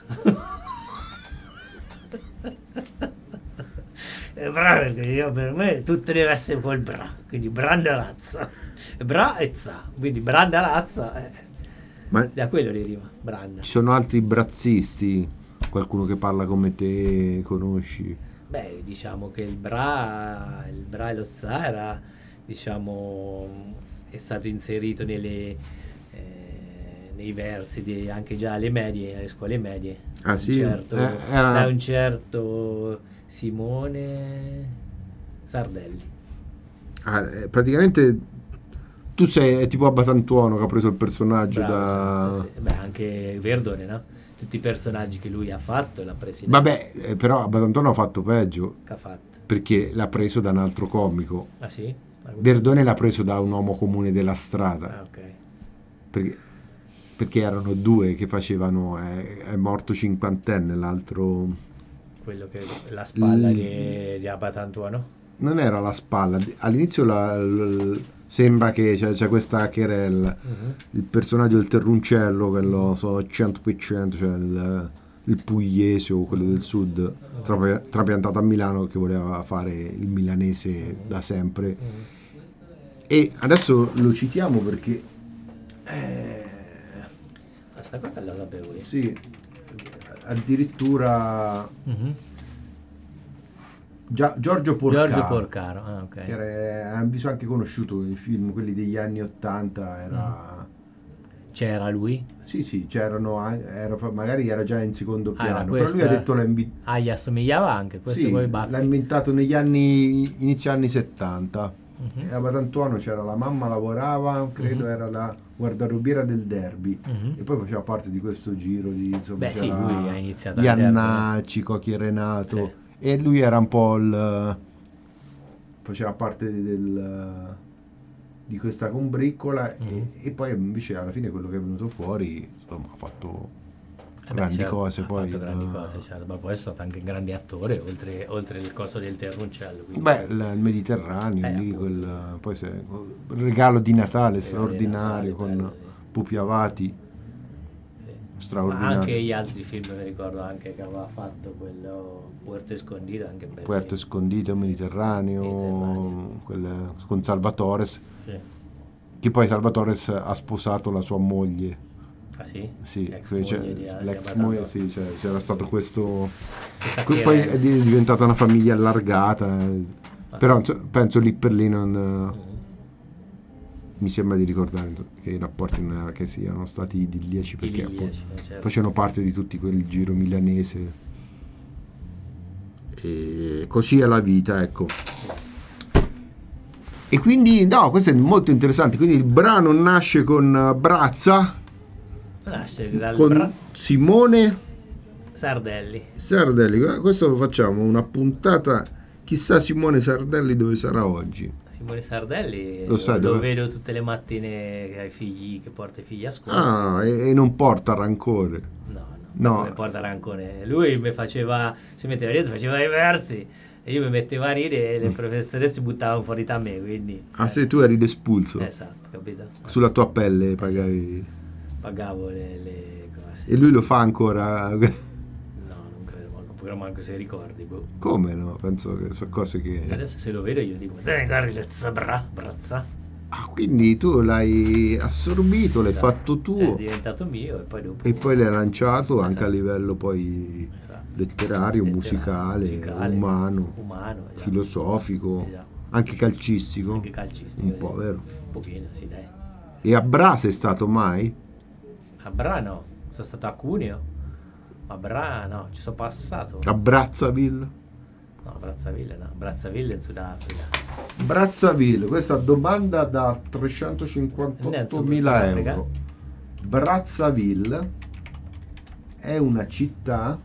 Eh, Bra, perché io, per me tutto deve essere col Bra, quindi Brandarazza. Bra e Za, quindi Brandarazza, eh, Ma da quello deriva, Branda. ci sono altri brazzisti? Qualcuno che parla come te, conosci? Beh, diciamo che il Bra, il Bra e lo Za era, diciamo, è stato inserito nelle, eh, nei versi di, anche già alle medie, alle scuole medie. Ah, Un sì? certo- Eh, era- Da un certo Simone Sardelli. Ah, eh, praticamente tu sei è tipo Abbatantuono che ha preso il personaggio Bravo, da... esatto, sì. Beh, anche Verdone, no? tutti i personaggi che lui ha fatto l'ha presi. Vabbè, eh, però Abbate ha fatto peggio. Che ha fatto? Perché l'ha preso da un altro comico. Ah sì? Verdone l'ha preso da un uomo comune della strada. Ah, ok. Perché, perché erano due che facevano, è, è morto cinquantenne l'altro. Quello che la spalla Il- di, di Abbate Antuono? Non era la spalla, all'inizio la, l- sembra che c'è, c'è questa querella, Mhm. il personaggio del Terruncello, quello so cento per cento, cioè il, il pugliese o quello del sud, trapia- trapiantato a Milano, che voleva fare il milanese da sempre. E adesso lo citiamo perché eh, Questa cosa la sapevo io. sì, addirittura Mhm. Gia- Giorgio Porcaro, Giorgio Porcaro, ah, ok. che era, hanno visto anche conosciuto i film, quelli degli anni ottanta, era... C'era lui? Sì, sì, c'erano, an- era, magari era già in secondo Ah, era piano, però lui questa- ha detto l'ha, invi- Ah, gli assomigliava anche, questo sì, con i l'ha baffi. inventato negli anni, inizio anni settanta. Mhm. E a Batantuono c'era la mamma, lavorava, credo Mhm. era la guardarobiera del derby, Mhm. e poi faceva parte di questo giro di, insomma, Beh, sì, c'era lui ha iniziato al Iannacci, Cocchi e Renato, Sì. e lui era un po' il... faceva parte del, di questa combriccola, Mhm. e, e poi invece alla fine quello che è venuto fuori, insomma, ha fatto Eh beh, grandi certo, cose. ha Poi fatto grandi il- cose, certo. Ma poi è stato anche un grande attore, oltre, oltre il coso del Terruncello. quindi- Beh, il il Mediterraneo, Eh, lì, appunto. quel, poi se, il regalo di Natale di straordinario, Natale, con bello, sì. Pupi Avati, Sì. Ma straordinario. anche gli altri film mi ricordo anche che aveva fatto, quello Puerto Escondido, anche bello. Puerto Escondido, Mediterraneo, Mediterraneo. quel- con Salvatores, Sì. che poi Salvatores ha sposato la sua moglie. Ah sì? Sì, L'ex poi c'è- moglie di- di l'ex Abbate moglie, Antuono. sì, cioè, c'era stato questo. Questa que- che Poi era- è di- diventata una famiglia allargata, eh, Ah, però sì, sì. ins- penso lì per lì non. Mhm. Mi sembra di ricordare che i rapporti non era che siano stati idilliaci, perché Idilliaci, appunto certo. facevano parte di tutti quel giro milanese. E così è la vita, ecco. E quindi, no, questo è molto interessante. Quindi il brano nasce con eh, Brazza, Nasce dal con Bra- Simone Sardelli. Sardelli. Questo facciamo una puntata. Chissà Simone Sardelli dove sarà oggi. Simone Sardelli Lo lo, sai lo dove? vedo tutte le mattine che ha i figli, che porta i figli a scuola. Ah, e, e non porta rancore. No, no, No. come porta rancone. Lui mi faceva, si metteva a ridere, faceva i versi e io mi mettevo a ridere e le professoresse buttavano fuori da me, quindi... Mm. Ah, eh, se tu eri l'espulso. Esatto, capito? Sulla tua pelle pagavi. Pagavo le, le cose. E lui lo fa ancora. No, non credo manco, però manco se ricordi. Boh. Come no? Penso che sono cose che. Adesso se lo vedo io dico, te ne ricordi le bra, brazza? Ah, quindi tu l'hai assorbito, l'hai Esatto. fatto È tuo diventato mio e poi dopo... e poi l'hai lanciato anche a Esatto. livello poi Esatto. letterario, Letterario, musicale, musicale, umano, umano, esatto. filosofico, Esatto. anche calcistico. Anche calcistico. Un po', sì. vero? Un pochino, sì, dai. E a Bra sei stato mai? A Bra no, sono stato a Cuneo. A Bra no, ci sono passato. A Brazzaville? No, a Brazzaville no, Brazzaville in Sudafrica. Brazzaville, questa domanda da Non è in trecentocinquantottomila Sudafrica? euro. Brazzaville è una città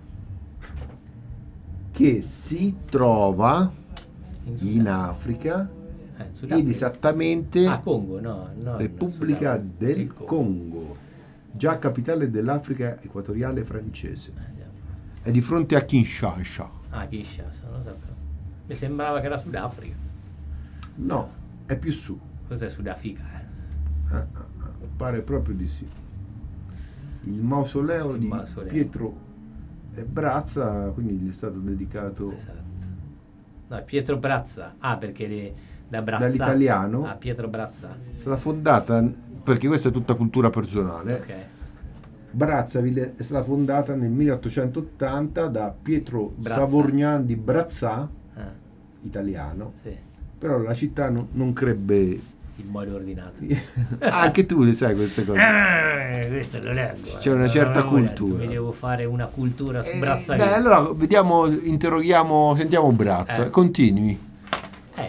che si trova in Africa Eh, in ed Sudafrica. esattamente Ah, Congo, no, no. Repubblica in Sudafrica. del Il Congo, già capitale dell'Africa equatoriale francese. Eh, già. È di fronte a Kinshasa. Ah, Kinshasa, non lo sapevo. Mi sembrava che era Sudafrica. No, è più su. Cos'è Sudafrica? Eh? Ah, ah, ah, pare proprio di sì. Il mausoleo Il di mausoleo. Pietro e Brazza, quindi gli è stato dedicato Esatto. No, è Pietro Brazza. Ah, perché le- da Brazza. dall'italiano. Ah, Pietro Brazza. È stata fondata, perché questa è tutta cultura personale. Ok. Brazzaville è stata fondata nel milleottocentottanta da Pietro Brazza. Savorgnan di Brazzà, Ah, italiano, sì. però la città non, non crebbe. In modo ordinato. Anche tu le sai queste cose. Eh, questo lo leggo. C'è una eh, certa non l'avevo letto, cultura. Mi devo fare una cultura su Eh, Brazzaville. dai, allora vediamo, interroghiamo, sentiamo Brazza. Eh. Continui. Eh,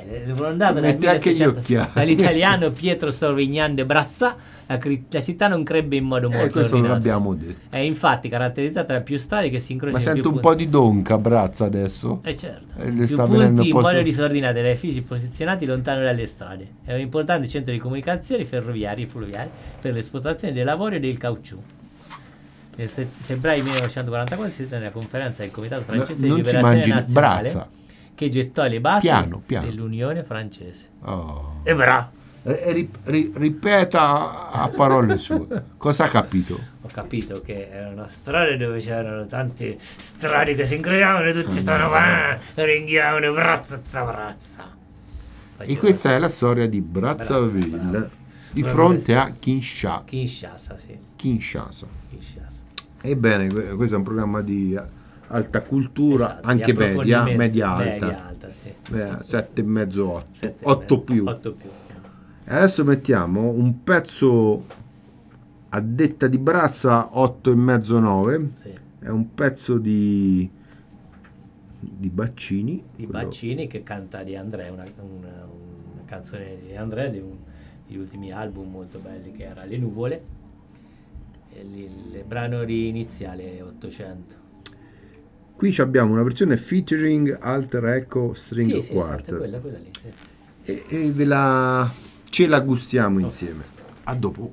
eh, fondato nel Metti anche gli occhiali. dall'italiano Pietro Sauvignan de Brazza, la, cri- la città non crebbe in modo Eh, molto questo non ordinato. l'abbiamo detto. È infatti caratterizzata da più strade che si incrociano. Ma in sento più un punti. po' di donca Brazza adesso. Eh certo, Eh, le più sta venendo punti un in po' modo su- disordinato da edifici posizionati lontano dalle strade. È un importante centro di comunicazioni ferroviarie e fluviali per l'esplotazione dei lavori e del caucciù. Nel se- febbraio millenovecentoquarantaquattro si tenne la conferenza del Comitato francese di Non si liberazione mangi nazionale Brazza. che gettò le basi Piano, piano. dell'Unione francese. Oh. E bra! Eh, ri- ri- ripeta a parole sue. Cosa ha capito? Ho capito che era una strada dove c'erano tante strade che si incrociavano e tutti stavano qua, ringhiavano brazza brazza. E Faceva- questa è la storia di Brazzaville, Brazza, bravo. di Bravo, fronte a Kinshasa. Kinshasa, sì. Kinshasa. Kinshasa. Ebbene, que- questo è un programma di alta cultura, Esatto, anche di media, approfondimento. media alta. Media alta, sì. Beh, sette e mezzo, otto. Sette e otto mezzo, più. otto più. E adesso mettiamo un pezzo a detta di Brazza, otto e mezzo, nove. Sì. È un pezzo di di Baccini. Di quello- Baccini che canta di Andrea, una, una- una canzone di Andrea di un- degli ultimi album molto belli che era Le Nuvole. E lì il brano di iniziale ottocento. Qui ci abbiamo una versione featuring Alter Echo String Sì, sì, Quartet. esatto, quella, quella lì. Sì. E, e ve la ce la gustiamo insieme. A dopo.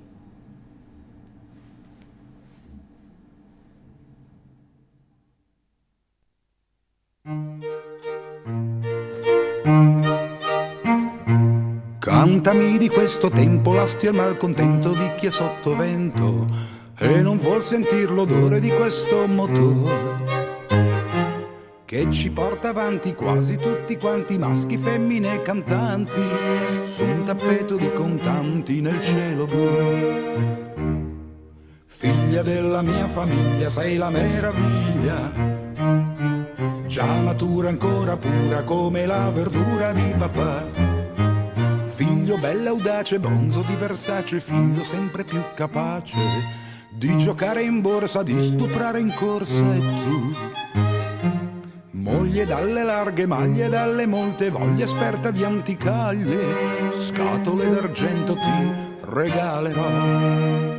Cantami di questo tempo, l'astio e il malcontento di chi è sotto vento e non vuol sentir l'odore di questo motore che ci porta avanti quasi tutti quanti, maschi, femmine e cantanti, su un tappeto di contanti nel cielo blu. Figlia della mia famiglia, sei la meraviglia, già matura ancora pura come la verdura di papà. Figlio bello, audace, bronzo di Versace, figlio sempre più capace di giocare in borsa, di stuprare in corsa. E tu, moglie dalle larghe maglie, dalle molte voglie, esperta di anticaglie, scatole d'argento ti regalerò.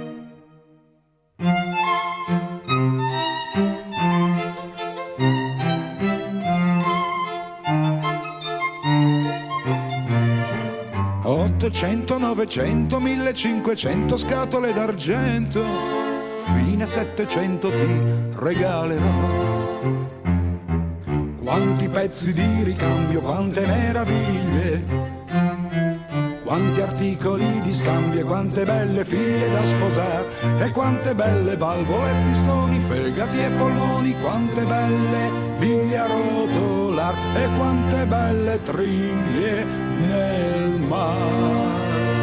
ottocento, novecento, millecinquecento scatole d'argento, fine settecento ti regalerò. Quanti pezzi di ricambio, quante meraviglie, quanti articoli di scambio e quante belle figlie da sposare, e quante belle valvole, pistoni, fegati e polmoni, quante belle biglie a rotolar e quante belle triglie nel mare.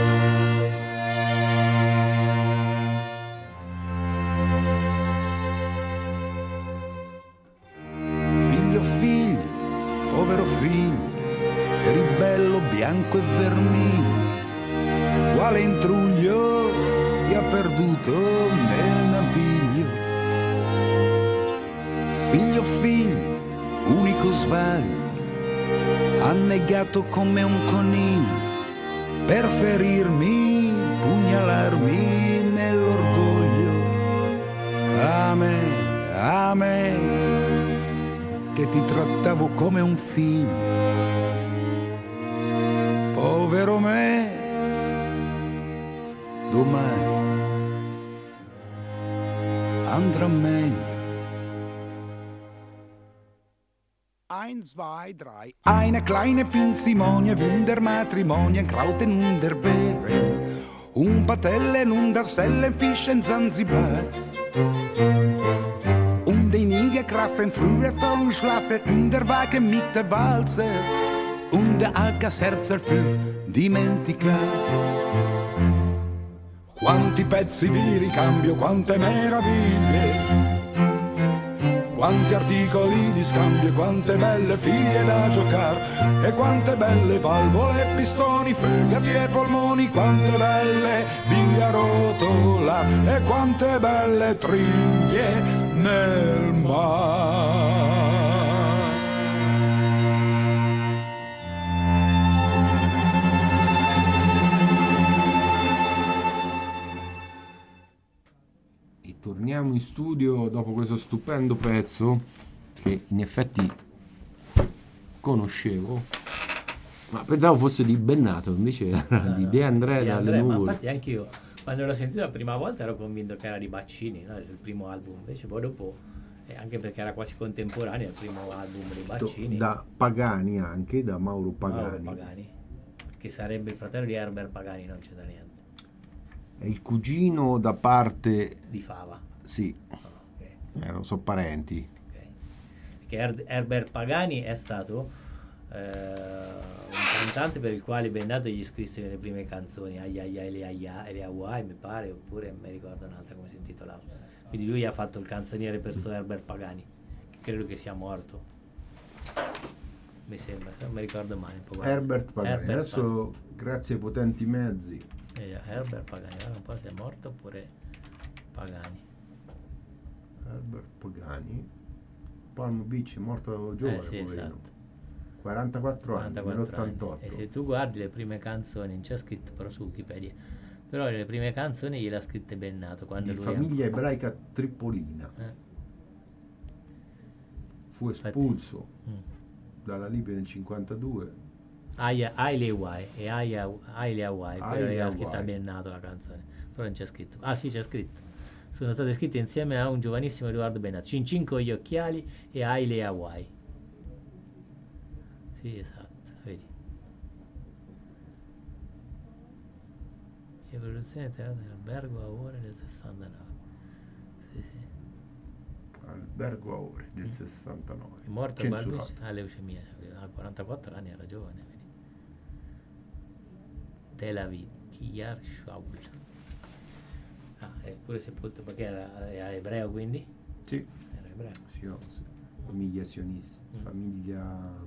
Figlio, figlio, povero figlio, eri bello, bianco e vermiglio, quale intruglio ti ha perduto nel naviglio. Figlio, figlio, unico sbaglio, annegato come un coniglio, per ferirmi, pugnalarmi nell'orgoglio. A me, a me, che ti trattavo come un figlio. Povero me, domani andrà meglio. Eins, zwei, drei. Eine kleine Pinzimonie, Wunder Matrimonien, Krauten und der Beeren. Un Patellen und der Sellen, Fischen Zanzibar. Und einige Kraffen früher voll schlafen in der Wagen mit der Walzer. Und der Alcaserzer für dimenticare. Quanti pezzi di ricambio, quante meraviglie, quanti articoli di scambio, quante belle figlie da giocare, e quante belle valvole, pistoni, fegati e polmoni, quante belle biglie a rotola e quante belle triglie nel mare. in studio dopo questo stupendo pezzo che in effetti conoscevo, ma pensavo fosse di Bennato, invece era No, di no, De André Di dalle André, ma nuvole. infatti anche io quando l'ho sentito la prima volta ero convinto che era di Baccini, no? Il primo album, invece poi dopo, eh, anche perché era quasi contemporaneo, il primo album di Baccini, Da Pagani, anche da Mauro Pagani. Mauro Pagani, che sarebbe il fratello di Herbert Pagani, non c'è da niente, È il cugino da parte, di Fava. sì, Oh, ok, erano so parenti. ok. Perché Her- Herbert Pagani è stato eh, un cantante per il quale Bennato gli scrisse le prime canzoni, ai ai ai le ai ai, le Hawaii mi pare, oppure non mi ricordo un'altra come si intitolava. Quindi lui ha fatto il canzoniere per suo Herbert Pagani, che credo che sia morto, mi sembra, non mi ricordo male un po'. Herbert Pagani, Herbert adesso grazie ai potenti mezzi. Pagani. Eh, Herbert Pagani, guarda un po' se è morto oppure Pagani. Herbert Pagani, Palm Beach, è morto giovane, Eh, sì, poverino. esatto. quarantaquattro anni, quarantaquattro anni. nell'ottantotto. E se tu guardi le prime canzoni, non c'è scritto però su Wikipedia, però le prime canzoni gliele ha scritte Bennato quando Di lui famiglia ebraica tripolina. eh, Fu infatti- espulso mm. dalla Libia nel cinquantadue. Aya- Aile Hawaii e Aya- Aile Hawaii, Aile però era Hawaii. scritta Bennato la canzone, però non c'è scritto. Ah sì, c'è scritto. Sono state scritte insieme a un giovanissimo Edoardo Bennato, Cin Cin con gli occhiali e Aile Hawaii. Sì, esatto, vedi. Evoluzione interna dell'albergo a ore del sessantanove. Sì, sì. Albergo a ore del Mm. sessantanove. È morto a Censurato. Barbici? Ah, leucemia, aveva quarantaquattro anni, era giovane, vedi. Tel Aviv, Kiyar Shaul. Ah, eppure sepolto perché era, era ebreo, quindi? Sì, Era ebreo. sì, oh, sì. Famiglia sionista, Mm. famiglia...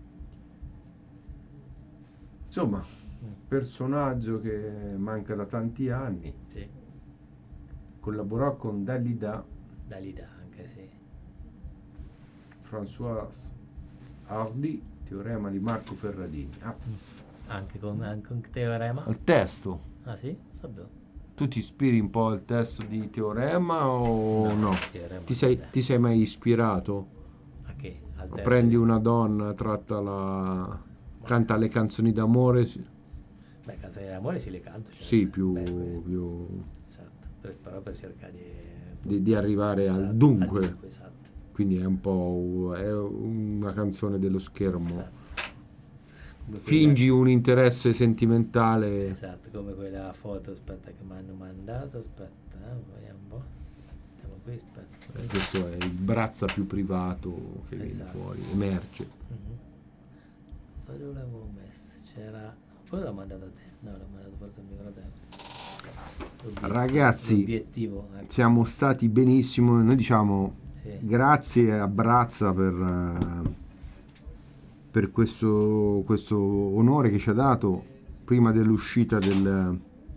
Insomma, Mm. personaggio che manca da tanti anni. Sì, Collaborò con Dalida, Dalida anche, sì. François Hardy, teorema di Marco Ferradini. Ah, Anche con, anche con Teorema. al testo. Ah sì? Sapevo. Tu ti ispiri un po' al testo di Teorema o no? Teorema. Ti sei, ti sei mai ispirato? A che? Al O testo prendi di- una donna, tratta la... canta le canzoni d'amore, sì, Beh, canzoni d'amore si le canto. certo. sì, più, Beh, que- più Esatto, per- però per cercare di... di, di arrivare Esatto, al dunque. al dunque, esatto. Quindi è un po' è una canzone dello schermo. Esatto. Come Fingi un interesse sentimentale. quella- Esatto, come quella foto, aspetta, che mi hanno mandato, aspetta, eh, vediamo un po'. Andiamo qui, aspetta. Eh, Questo è il braccia più privato che Esatto. viene fuori, emerge. Mhm. Cosa dove l'avevo messo? C'era... Poi l'ho mandato a te. No, l'ho mandato forse a mio fratello. L'obiettivo- Ragazzi, l'obiettivo, ecco. siamo stati benissimo. Noi diciamo Sì. grazie a Brazza per, eh, per questo, questo onore che ci ha dato prima dell'uscita del,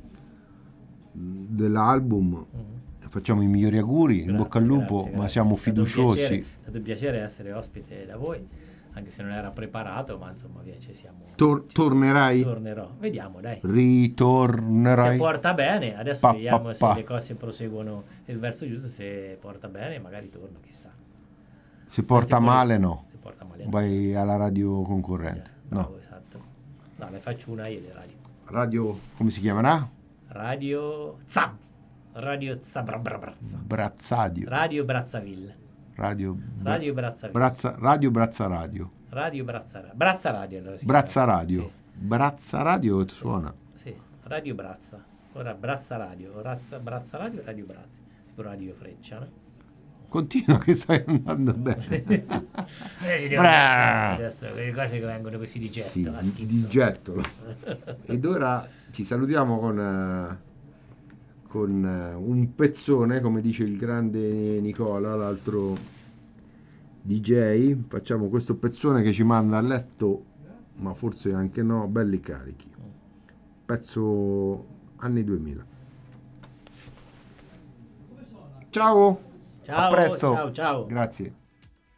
dell'album. Mhm. Facciamo i migliori auguri, in Grazie, bocca al lupo, grazie, ma grazie. siamo È stato un fiduciosi. piacere- È stato un piacere essere ospite da voi, anche se non era preparato, ma insomma via, ci siamo. Tor- ci- tornerai? Tornerò, vediamo, dai. Se Ritornerai? porta bene, adesso Pa, vediamo pa, se pa. le cose proseguono nel verso giusto, se porta bene magari torno, chissà. Se porta Se poi- male no, Se porta male no. vai alla radio Eh, concorrente. bravo, No, esatto. No, ne faccio una io di radio. radio come si chiamerà? Radio Zab. Radio Zabrazza. Brazzadio. Radio Brazzaville. Radio, Radio Brazzaville. Brazza, radio Brazza Radio. Radio Brazza Brazza Radio allora si Brazza chiama. Radio. Brazza Radio suona. Sì, sì, Radio Brazza. Ora Brazza Radio, Razza, Brazza Radio, Radio Brazza. Tipo Radio Freccia, no? Continua che stai andando bene. Eh, ci devo Bra- pensare, adesso, quelle cose che vengono così di getto, Sì, a di schizzo. getto. Ed ora ci salutiamo con, eh, con eh, un pezzone, come dice il grande Nicola, l'altro D J. Facciamo questo pezzone che ci manda a letto, ma forse anche no, belli carichi. Pezzo anni duemila. Ciao! Ciao, A presto! ciao, ciao. Grazie.